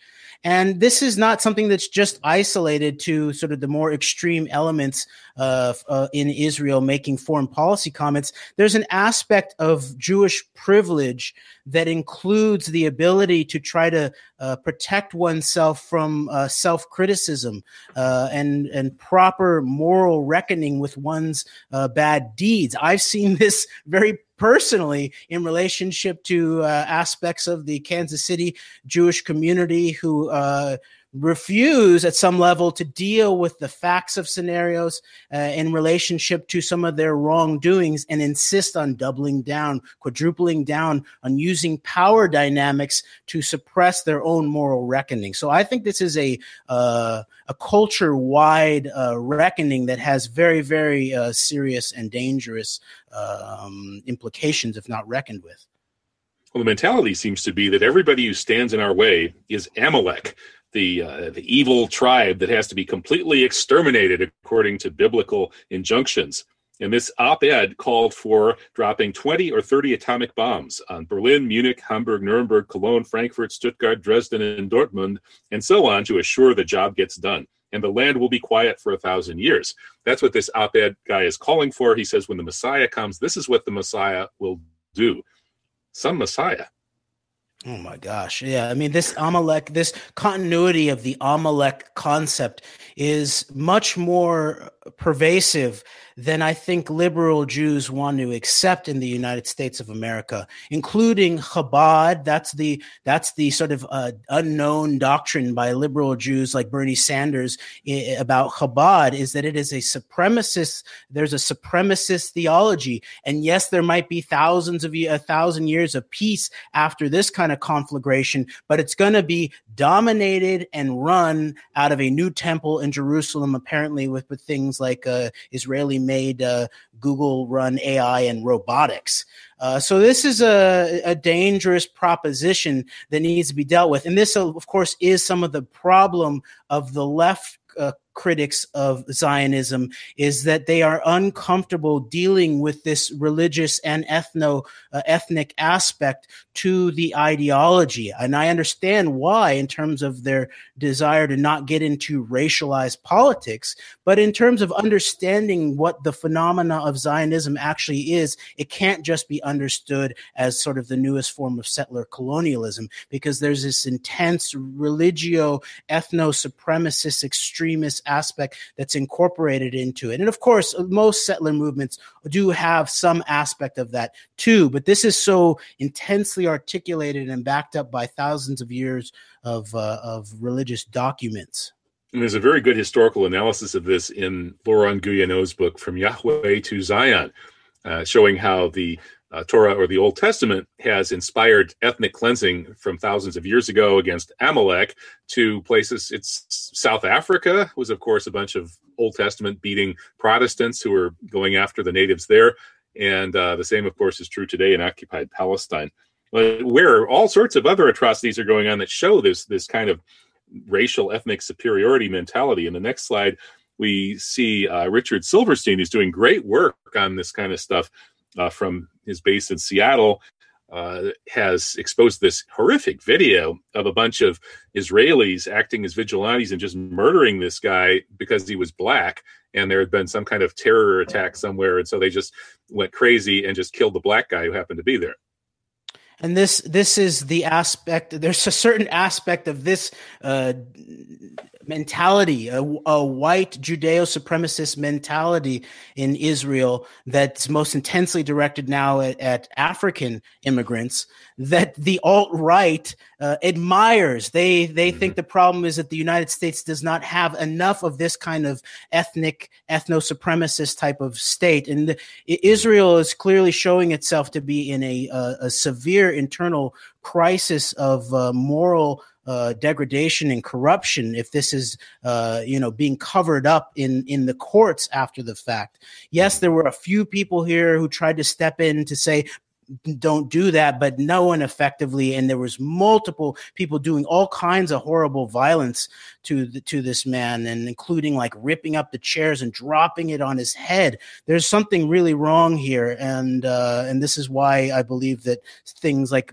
And this is not something that's just isolated to sort of the more extreme elements of uh, in Israel making foreign policy comments. There's an aspect of Jewish privilege that includes the ability to try to uh, protect oneself from uh, self-criticism uh, and and proper moral reckoning with one's uh, bad deeds. I've seen this very personally in relationship to uh, aspects of the Kansas City Jewish community who uh, refuse at some level to deal with the facts of scenarios uh, in relationship to some of their wrongdoings and insist on doubling down, quadrupling down on using power dynamics to suppress their own moral reckoning. So I think this is a uh, a culture-wide uh, reckoning that has very, very uh, serious and dangerous um, implications if not reckoned with. Well, the mentality seems to be that everybody who stands in our way is Amalek, the uh, the evil tribe that has to be completely exterminated according to biblical injunctions. And this op-ed called for dropping twenty or thirty atomic bombs on Berlin, Munich, Hamburg, Nuremberg, Cologne, Frankfurt, Stuttgart, Dresden, and Dortmund, and so on, to assure the job gets done. And the land will be quiet for a thousand years. That's what this op-ed guy is calling for. He says when the Messiah comes, this is what the Messiah will do. Some Messiah. Oh my gosh. Yeah. I mean, this Amalek, this continuity of the Amalek concept is much more pervasive than I think liberal Jews want to accept in the United States of America, including Chabad. That's the that's the sort of uh, unknown doctrine by liberal Jews like Bernie Sanders I- about Chabad, is that it is a supremacist. There's a supremacist theology, and yes, there might be thousands of a thousand years of peace after this kind of conflagration, but it's going to be dominated and run out of a new temple in Jerusalem, apparently with, with things like uh, Israeli-made uh, Google-run A I and robotics. Uh, so this is a, a dangerous proposition that needs to be dealt with. And this, of course, is some of the problem of the left uh, critics of Zionism, is that they are uncomfortable dealing with this religious and ethno uh, ethnic aspect to the ideology. And I understand why, in terms of their desire to not get into racialized politics, but in terms of understanding what the phenomena of Zionism actually is, it can't just be understood as sort of the newest form of settler colonialism, because there's this intense religio ethno-supremacist extremist aspect that's incorporated into it. And of course, most settler movements do have some aspect of that too, but this is so intensely articulated and backed up by thousands of years of uh, of religious documents. And there's a very good historical analysis of this in Laurent Guyonneau's book, From Yahweh to Zion, uh, showing how the Uh, Torah, or the Old Testament, has inspired ethnic cleansing from thousands of years ago against Amalek to places. It's South Africa was, of course, a bunch of Old Testament beating Protestants who were going after the natives there. And uh, the same, of course, is true today in occupied Palestine, uh, where all sorts of other atrocities are going on that show this, this kind of racial ethnic superiority mentality. In the next slide, we see uh, Richard Silverstein is doing great work on this kind of stuff. Uh, from his base in Seattle, uh, has exposed this horrific video of a bunch of Israelis acting as vigilantes and just murdering this guy because he was black, and there had been some kind of terror attack somewhere, and so they just went crazy and just killed the black guy who happened to be there. And this this is the aspect, there's a certain aspect of this uh, mentality, a, a white Judeo-supremacist mentality in Israel that's most intensely directed now at, at African immigrants, that the alt-right uh, admires. They they mm-hmm. think the problem is that the United States does not have enough of this kind of ethnic, ethno-supremacist type of state. And the, Israel is clearly showing itself to be in a, a, a severe internal crisis of uh, moral Uh, degradation and corruption, if this is, uh, you know, being covered up in, in the courts after the fact. Yes, there were a few people here who tried to step in to say, don't do that, but no one effectively. And there was multiple people doing all kinds of horrible violence to the, to this man, and including like ripping up the chairs and dropping it on his head. There's something really wrong here. And, uh, and this is why I believe that things like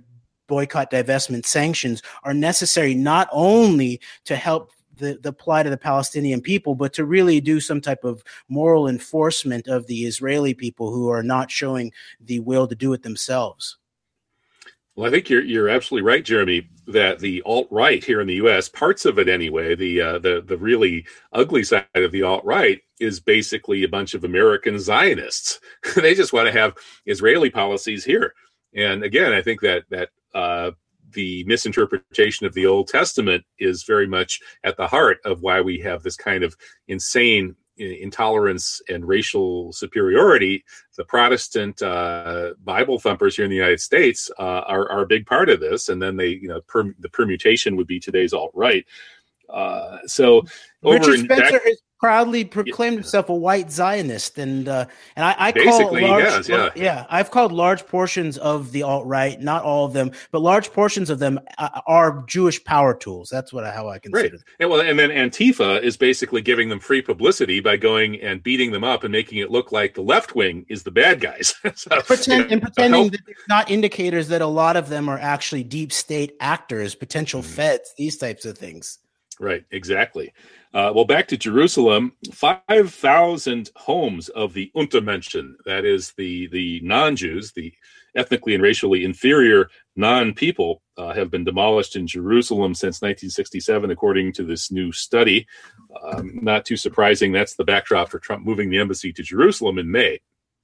boycott, divestment, sanctions are necessary not only to help the, the plight of the Palestinian people, but to really do some type of moral enforcement of the Israeli people who are not showing the will to do it themselves. Well, I think you're you're absolutely right, Jeremy, that the alt-right here in the U S, parts of it anyway, the uh, the the really ugly side of the alt-right is basically a bunch of American Zionists. They just want to have Israeli policies here. And again, I think that that uh, the misinterpretation of the Old Testament is very much at the heart of why we have this kind of insane intolerance and racial superiority. The Protestant uh, Bible thumpers here in the United States uh, are, are a big part of this. And then they, you know, per, the permutation would be today's alt-right. Uh, so Richard over in Spencer back, has proudly proclaimed himself a white Zionist, and uh, and I, I call basically large, he has, yeah, yeah, I've called large portions of the alt-right, not all of them, but large portions of them uh, are Jewish power tools. That's what how I consider right. them. And well, and then Antifa is basically giving them free publicity by going and beating them up and making it look like the left wing is the bad guys. so, Pretend, you know, and pretending help, that they're not indicators that a lot of them are actually deep state actors, potential mm-hmm. feds, these types of things. Right, exactly. Uh, well, back to Jerusalem, five thousand homes of the Untermenschen, that is the, the non-Jews, the ethnically and racially inferior non-people, uh, have been demolished in Jerusalem since nineteen sixty-seven, according to this new study. Um, not too surprising, that's the backdrop for Trump moving the embassy to Jerusalem in May.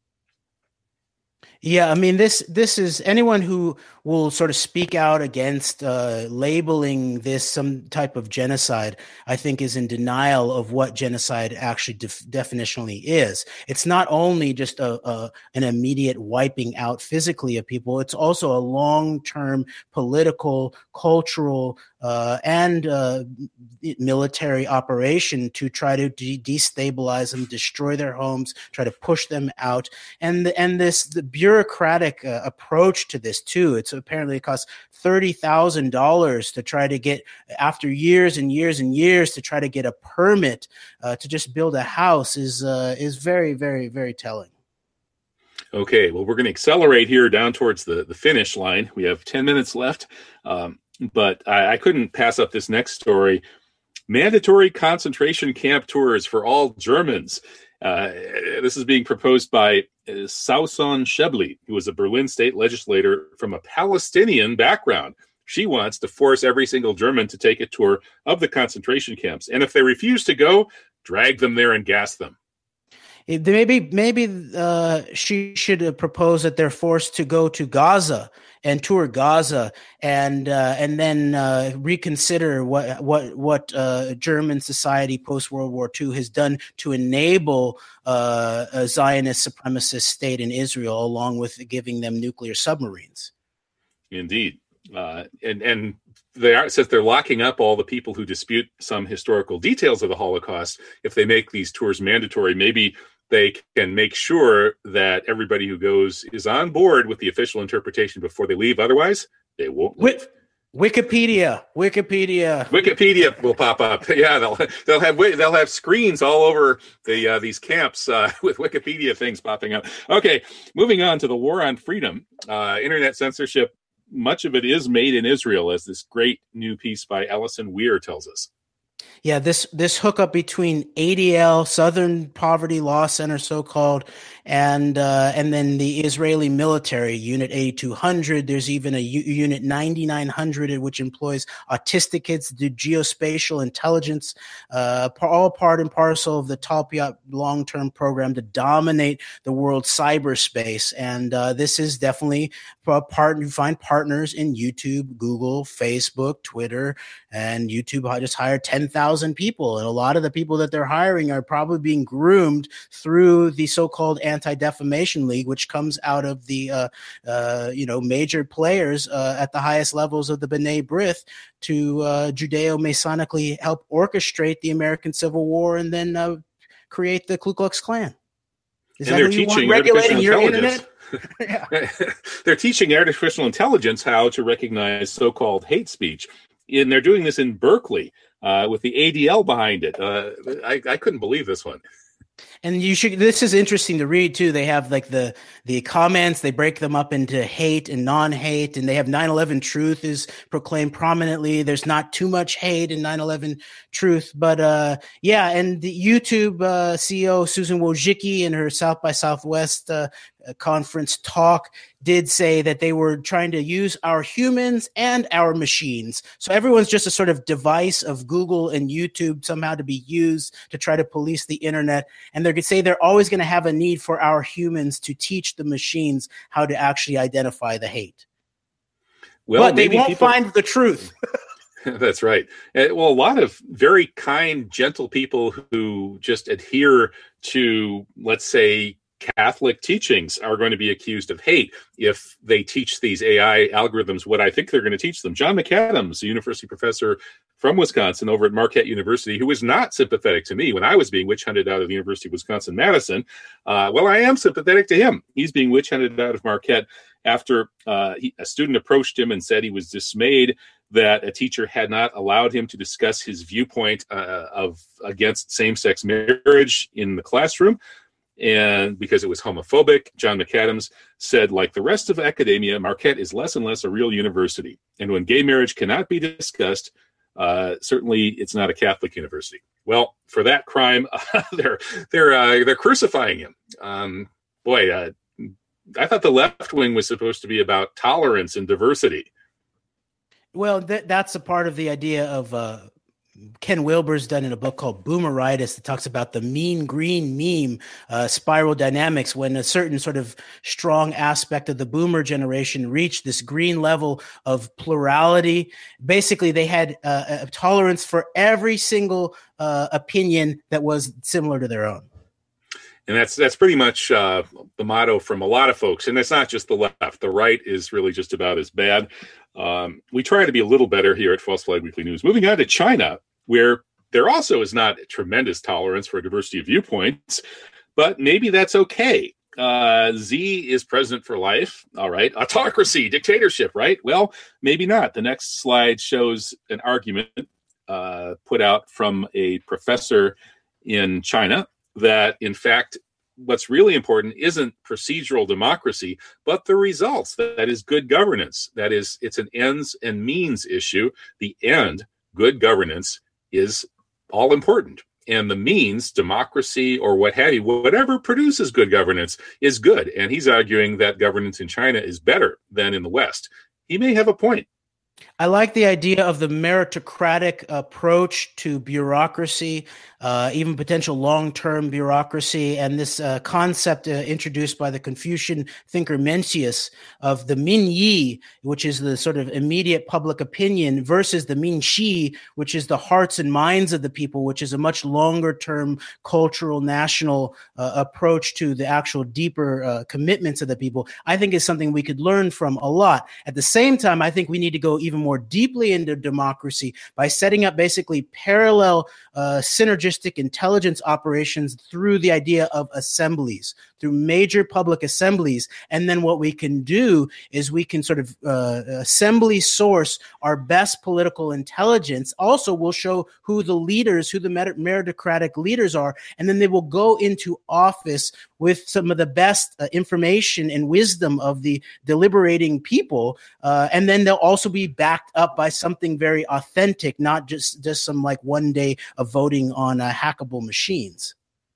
Yeah, I mean, this this is anyone who will sort of speak out against uh, labeling this some type of genocide, I think is in denial of what genocide actually def- definitionally is. It's not only just a, a an immediate wiping out physically of people, it's also a long-term political, cultural, uh, and uh, military operation to try to de- destabilize them, destroy their homes, try to push them out. And, the, and this the bureaucratic uh, approach to this, too. It's apparently it costs thirty thousand dollars to try to get, after years and years and years, to try to get a permit uh, to just build a house is uh, is very, very, very telling. Okay, well, we're going to accelerate here down towards the, the finish line. We have ten minutes left. Um, But I, I couldn't pass up this next story. Mandatory concentration camp tours for all Germans. Uh, this is being proposed by uh, Sauson Schäuble, who is a Berlin state legislator from a Palestinian background. She wants to force every single German to take a tour of the concentration camps. And if they refuse to go, drag them there and gas them. Maybe maybe uh, she should propose that they're forced to go to Gaza and tour Gaza, and uh, and then uh, reconsider what what what uh, German society post World War Two has done to enable uh, a Zionist supremacist state in Israel, along with giving them nuclear submarines. Indeed, uh, and and they are, since they're locking up all the people who dispute some historical details of the Holocaust. If they make these tours mandatory, maybe they can make sure that everybody who goes is on board with the official interpretation before they leave. Otherwise, they won't leave. Wikipedia, Wikipedia, Wikipedia will pop up. Yeah, they'll they'll have they'll have screens all over the uh, these camps uh, with Wikipedia things popping up. Okay, moving on to the war on freedom, uh, internet censorship. Much of it is made in Israel, as this great new piece by Alison Weir tells us. Yeah, this this hookup between A D L, Southern Poverty Law Center, so-called, and uh, and then the Israeli military, Unit eighty-two hundred. There's even a U- Unit ninety-nine hundred, which employs autistic kids to do geospatial intelligence, uh, all part and parcel of the Talpiot long-term program to dominate the world's cyberspace. And uh, this is definitely a part. You find partners in YouTube, Google, Facebook, Twitter, and YouTube. I just hired ten thousand people, and a lot of the people that they're hiring are probably being groomed through the so-called Anti-Defamation League, which comes out of the uh, uh, you know major players uh, at the highest levels of the B'nai B'rith to uh, Judeo-Masonically help orchestrate the American Civil War and then uh, create the Ku Klux Klan. Is and that they're who you teaching want regulating your intelligence. internet? Yeah. They're teaching artificial intelligence how to recognize so-called hate speech. And they're doing this in Berkeley uh, with the A D L behind it. Uh, I, I couldn't believe this one. And you should, this is interesting to read too. They have like the, the comments, they break them up into hate and non-hate, and they have nine eleven Truth is proclaimed prominently. There's not too much hate in nine eleven Truth, but, uh, yeah. And the YouTube, uh, C E O Susan Wojcicki in her South by Southwest, uh, conference talk did say that they were trying to use our humans and our machines. So everyone's just a sort of device of Google and YouTube somehow to be used to try to police the internet. And they're going to say they're always going to have a need for our humans to teach the machines how to actually identify the hate. Well, but they won't people... find the truth. That's right. Well, a lot of very kind, gentle people who just adhere to, let's say, Catholic teachings are going to be accused of hate if they teach these A I algorithms what I think they're going to teach them. John McAdams, a university professor from Wisconsin over at Marquette University, who was not sympathetic to me when I was being witch hunted out of the University of Wisconsin-Madison. Uh, well, I am sympathetic to him. He's being witch hunted out of Marquette after uh, he, a student approached him and said he was dismayed that a teacher had not allowed him to discuss his viewpoint uh, of against same-sex marriage in the classroom. And because it was homophobic, John McAdams said, like the rest of academia, Marquette is less and less a real university. And when gay marriage cannot be discussed, uh, certainly it's not a Catholic university. Well, for that crime, uh, they're they're uh, they're crucifying him. Um, boy, uh, I thought the left wing was supposed to be about tolerance and diversity. Well, th- that's a part of the idea of. Uh... Ken Wilber's done in a book called Boomeritis that talks about the mean green meme uh, spiral dynamics when a certain sort of strong aspect of the boomer generation reached this green level of plurality. Basically, they had uh, a tolerance for every single uh, opinion that was similar to their own. And that's that's pretty much uh, the motto from a lot of folks. And it's not just the left. The right is really just about as bad. Um, we try to be a little better here at False Flag Weekly News. Moving on to China, where there also is not tremendous tolerance for diversity of viewpoints, but maybe that's okay. Uh, Z is president for life. All right. Autocracy, dictatorship, right? Well, maybe not. The next slide shows an argument uh, put out from a professor in China that, in fact, what's really important isn't procedural democracy, but the results. That is good governance. That is, it's an ends and means issue. The end, good governance, is all important. And the means, democracy or what have you, whatever produces good governance is good. And he's arguing that governance in China is better than in the West. He may have a point. I like the idea of the meritocratic approach to bureaucracy, uh, even potential long-term bureaucracy, and this uh, concept uh, introduced by the Confucian thinker Mencius of the minyi, which is the sort of immediate public opinion, versus the minxi, which is the hearts and minds of the people, which is a much longer-term cultural, national uh, approach to the actual deeper uh, commitments of the people. I think is something we could learn from a lot. At the same time, I think we need to go even more deeply into democracy by setting up basically parallel uh, synergistic intelligence operations through the idea of assemblies, through major public assemblies. And then what we can do is we can sort of uh, assembly source our best political intelligence. Also, we'll show who the leaders, who the meritocratic leaders are, and then they will go into office with some of the best uh, information and wisdom of the deliberating people. Uh, and then they'll also be backed up by something very authentic, not just, just some like one day of voting on uh, hackable machines.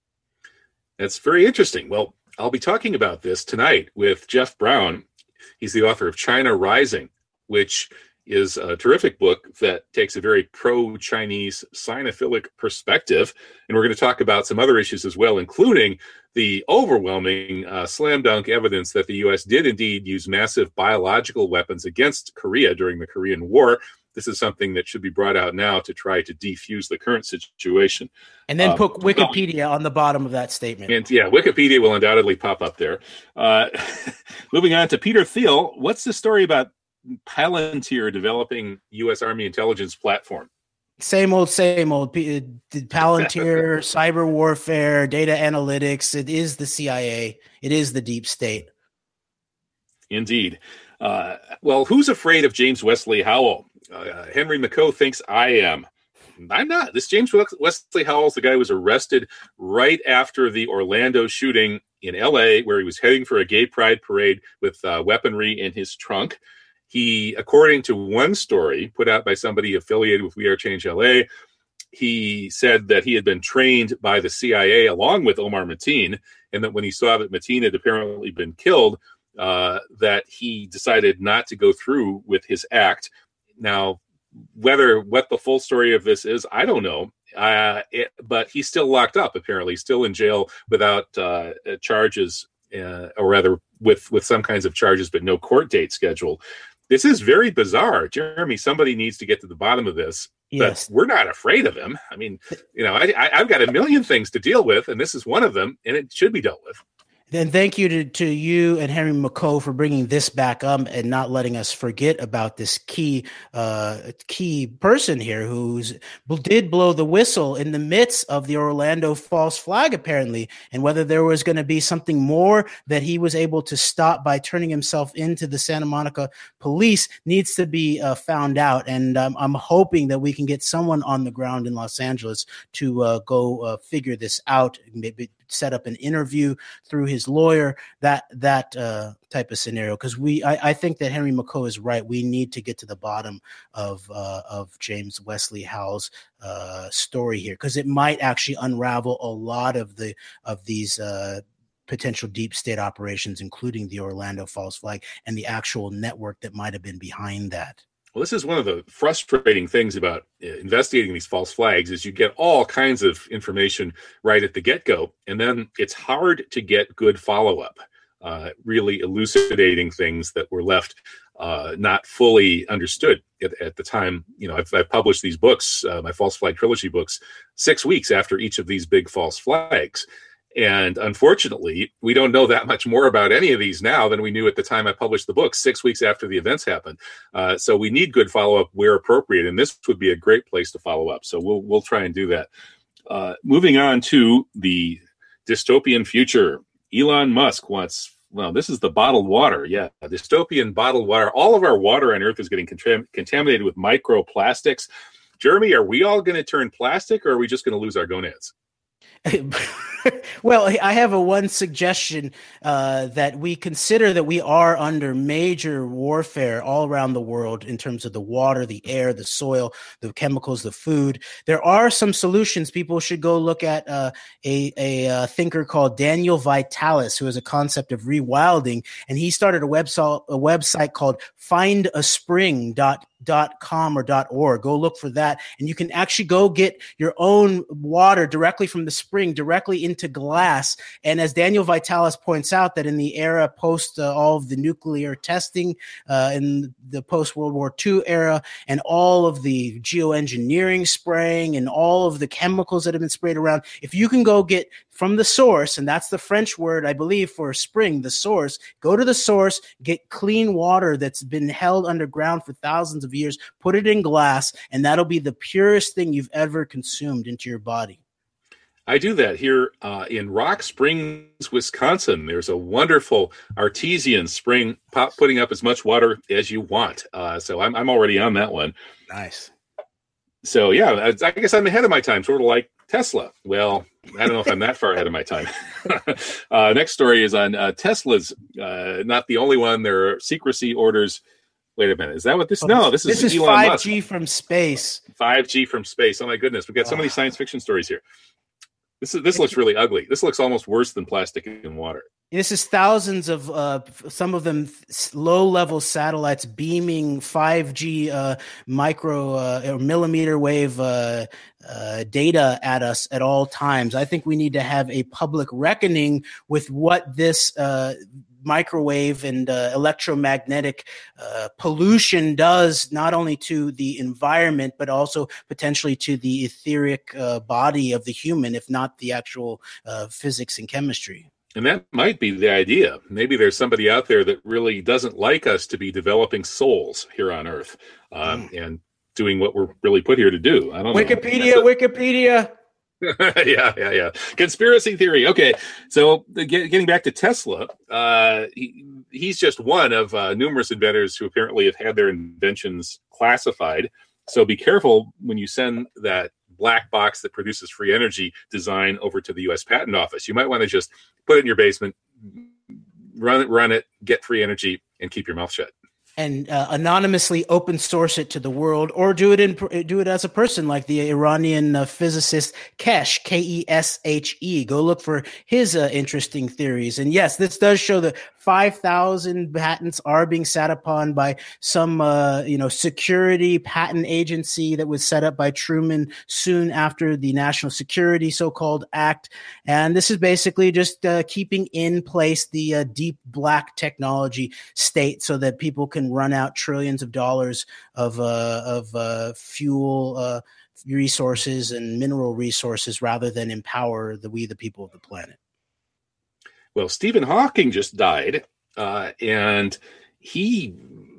That's very interesting. Well, I'll be talking about this tonight with Jeff Brown. He's the author of China Rising, which is a terrific book that takes a very pro-Chinese Sinophilic perspective. And we're going to talk about some other issues as well, including the overwhelming uh, slam dunk evidence that the U S did indeed use massive biological weapons against Korea during the Korean War. This is something that should be brought out now to try to defuse the current situation. And then put um, Wikipedia on the bottom of that statement. And yeah, Wikipedia will undoubtedly pop up there. Uh, moving on to Peter Thiel. What's the story about Palantir developing U S Army intelligence platform? Same old, same old. P- Palantir, cyber warfare, data analytics. It is the C I A. It is the deep state. Indeed. Uh, well, who's afraid of James Wesley Howell? Uh, Henry McCoe thinks I am. I'm not. This James Wesley Howells, the guy who was arrested right after the Orlando shooting in L A, where he was heading for a gay pride parade with uh, weaponry in his trunk. He, according to one story put out by somebody affiliated with We Are Change L A, he said that he had been trained by the C I A along with Omar Mateen, and that when he saw that Mateen had apparently been killed, uh, that he decided not to go through with his act. Now, whether what the full story of this is, I don't know. Uh, it, but he's still locked up, apparently, still in jail without uh, charges, uh, or rather with, with some kinds of charges, but no court date scheduled. This is very bizarre. Jeremy, somebody needs to get to the bottom of this. Yes. But we're not afraid of him. I mean, you know, I, I, I've got a million things to deal with, and this is one of them, and it should be dealt with. Then thank you to, to you and Henry McCoe for bringing this back up and not letting us forget about this key uh, key person here who's did blow the whistle in the midst of the Orlando false flag, apparently, and whether there was going to be something more that he was able to stop by turning himself into the Santa Monica police needs to be uh, found out. And um, I'm hoping that we can get someone on the ground in Los Angeles to uh, go uh, figure this out, maybe set up an interview through his lawyer, that that uh, type of scenario. Because we, I, I think that Henry McCoe is right. We need to get to the bottom of uh, of James Wesley Howell's uh, story here, because it might actually unravel a lot of the of these uh, potential deep state operations, including the Orlando false flag and the actual network that might have been behind that. Well, this is one of the frustrating things about investigating these false flags is you get all kinds of information right at the get-go, and then it's hard to get good follow-up, uh, really elucidating things that were left uh, not fully understood at, at the time. You know, I've, I've published these books, uh, my False Flag Trilogy books, six weeks after each of these big false flags. And unfortunately, we don't know that much more about any of these now than we knew at the time I published the book, six weeks after the events happened. Uh, so we need good follow-up where appropriate, and this would be a great place to follow up. So we'll we'll try and do that. Uh, moving on to the dystopian future. Elon Musk wants, well, this is the bottled water. Yeah, dystopian bottled water. All of our water on Earth is getting contam- contaminated with microplastics. Jeremy, are we all going to turn plastic, or are we just going to lose our gonads? Well, I have a one suggestion uh, that we consider that we are under major warfare all around the world in terms of the water, the air, the soil, the chemicals, the food. There are some solutions. People should go look at uh, a, a, a thinker called Daniel Vitalis, who has a concept of rewilding, and he started a website a website called find a spring dot dot com or dot org. Go look for that, and you can actually go get your own water directly from the spring, directly into glass. And as Daniel Vitalis points out, that in the era post uh, all of the nuclear testing, uh, in the post World War Two era, and all of the geoengineering spraying and all of the chemicals that have been sprayed around, if you can go get from the source, and that's the French word, I believe, for spring, the source, go to the source, get clean water that's been held underground for thousands of years, put it in glass, and that'll be the purest thing you've ever consumed into your body. I do that here uh, in Rock Springs, Wisconsin. There's a wonderful artesian spring, pop, putting up as much water as you want. Uh, so I'm, I'm already on that one. Nice. So, yeah, I, I guess I'm ahead of my time, sort of like Tesla. Well, I don't know if I'm that far ahead of my time. uh, next story is on uh, Tesla's. Uh, not the only one. There are secrecy orders. Wait a minute. Is that what this? Oh, no, this, this is, is Elon five Musk. G from space. five G from space. Oh, my goodness. We've got so many science fiction stories here. This is, this looks really ugly. This looks almost worse than plastic in water. This is thousands of, uh, some of them low-level satellites beaming five G uh, micro uh, or millimeter wave uh, uh, data at us at all times. I think we need to have a public reckoning with what this uh, microwave and uh, electromagnetic uh, pollution does not only to the environment, but also potentially to the etheric uh, body of the human, if not the actual uh, physics and chemistry. And that might be the idea. Maybe there's somebody out there that really doesn't like us to be developing souls here on Earth um, mm. and doing what we're really put here to do. I don't Wikipedia, know. Wikipedia. yeah, yeah, yeah. Conspiracy theory. Okay, so get, getting back to Tesla, uh, he, he's just one of uh, numerous inventors who apparently have had their inventions classified. So be careful when you send that black box that produces free energy design over to the U S Patent Office. You might want to just put it in your basement, run it, run it, get free energy, and keep your mouth shut. And uh, anonymously open source it to the world, or do it in do it as a person, like the Iranian uh, physicist Kesh, K E S H E. Go look for his uh, interesting theories. And yes, this does show that five thousand patents are being sat upon by some uh, you know security patent agency that was set up by Truman soon after the National Security so-called Act. And this is basically just uh, keeping in place the uh, deep black technology state so that people can run out trillions of dollars of uh, of uh, fuel uh, resources and mineral resources rather than empower the we the people of the planet. Well, Stephen Hawking just died, uh, and he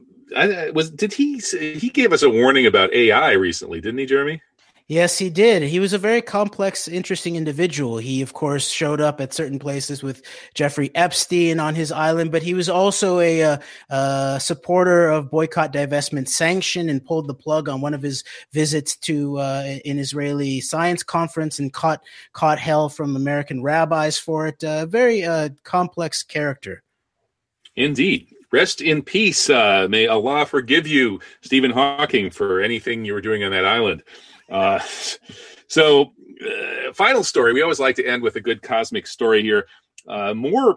I, was did he he gave us a warning about A I recently, didn't he, Jeremy? Yes, he did. He was a very complex, interesting individual. He, of course, showed up at certain places with Jeffrey Epstein on his island, but he was also a, uh, uh, supporter of boycott, divestment, sanction, and pulled the plug on one of his visits to uh, an Israeli science conference and caught caught hell from American rabbis for it. A uh, very uh, complex character. Indeed. Rest in peace. Uh, may Allah forgive you, Stephen Hawking, for anything you were doing on that island. Uh, so, uh, final story. We always like to end with a good cosmic story here. Uh, more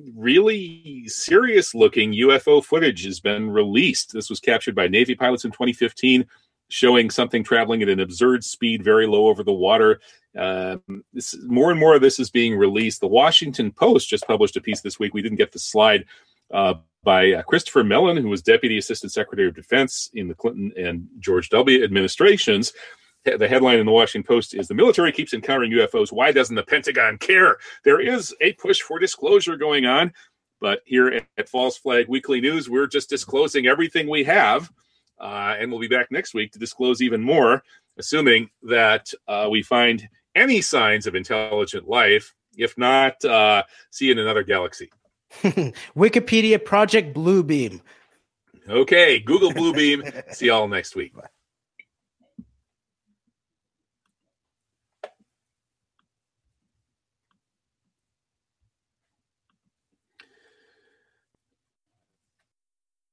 really serious-looking U F O footage has been released. This was captured by Navy pilots in twenty fifteen, showing something traveling at an absurd speed, very low over the water. Uh, this, more and more of this is being released. The Washington Post just published a piece this week. We didn't get the slide. Uh, by uh, Christopher Mellon, who was Deputy Assistant Secretary of Defense in the Clinton and George W. administrations. The headline in the Washington Post is, "The military keeps encountering U F Os. Why doesn't the Pentagon care?" There is a push for disclosure going on, but here at, at False Flag Weekly News, we're just disclosing everything we have, uh, and we'll be back next week to disclose even more, assuming that uh, we find any signs of intelligent life. If not, uh, see you in another galaxy. Wikipedia Project Bluebeam. Okay, Google Bluebeam. See y'all next week. Bye.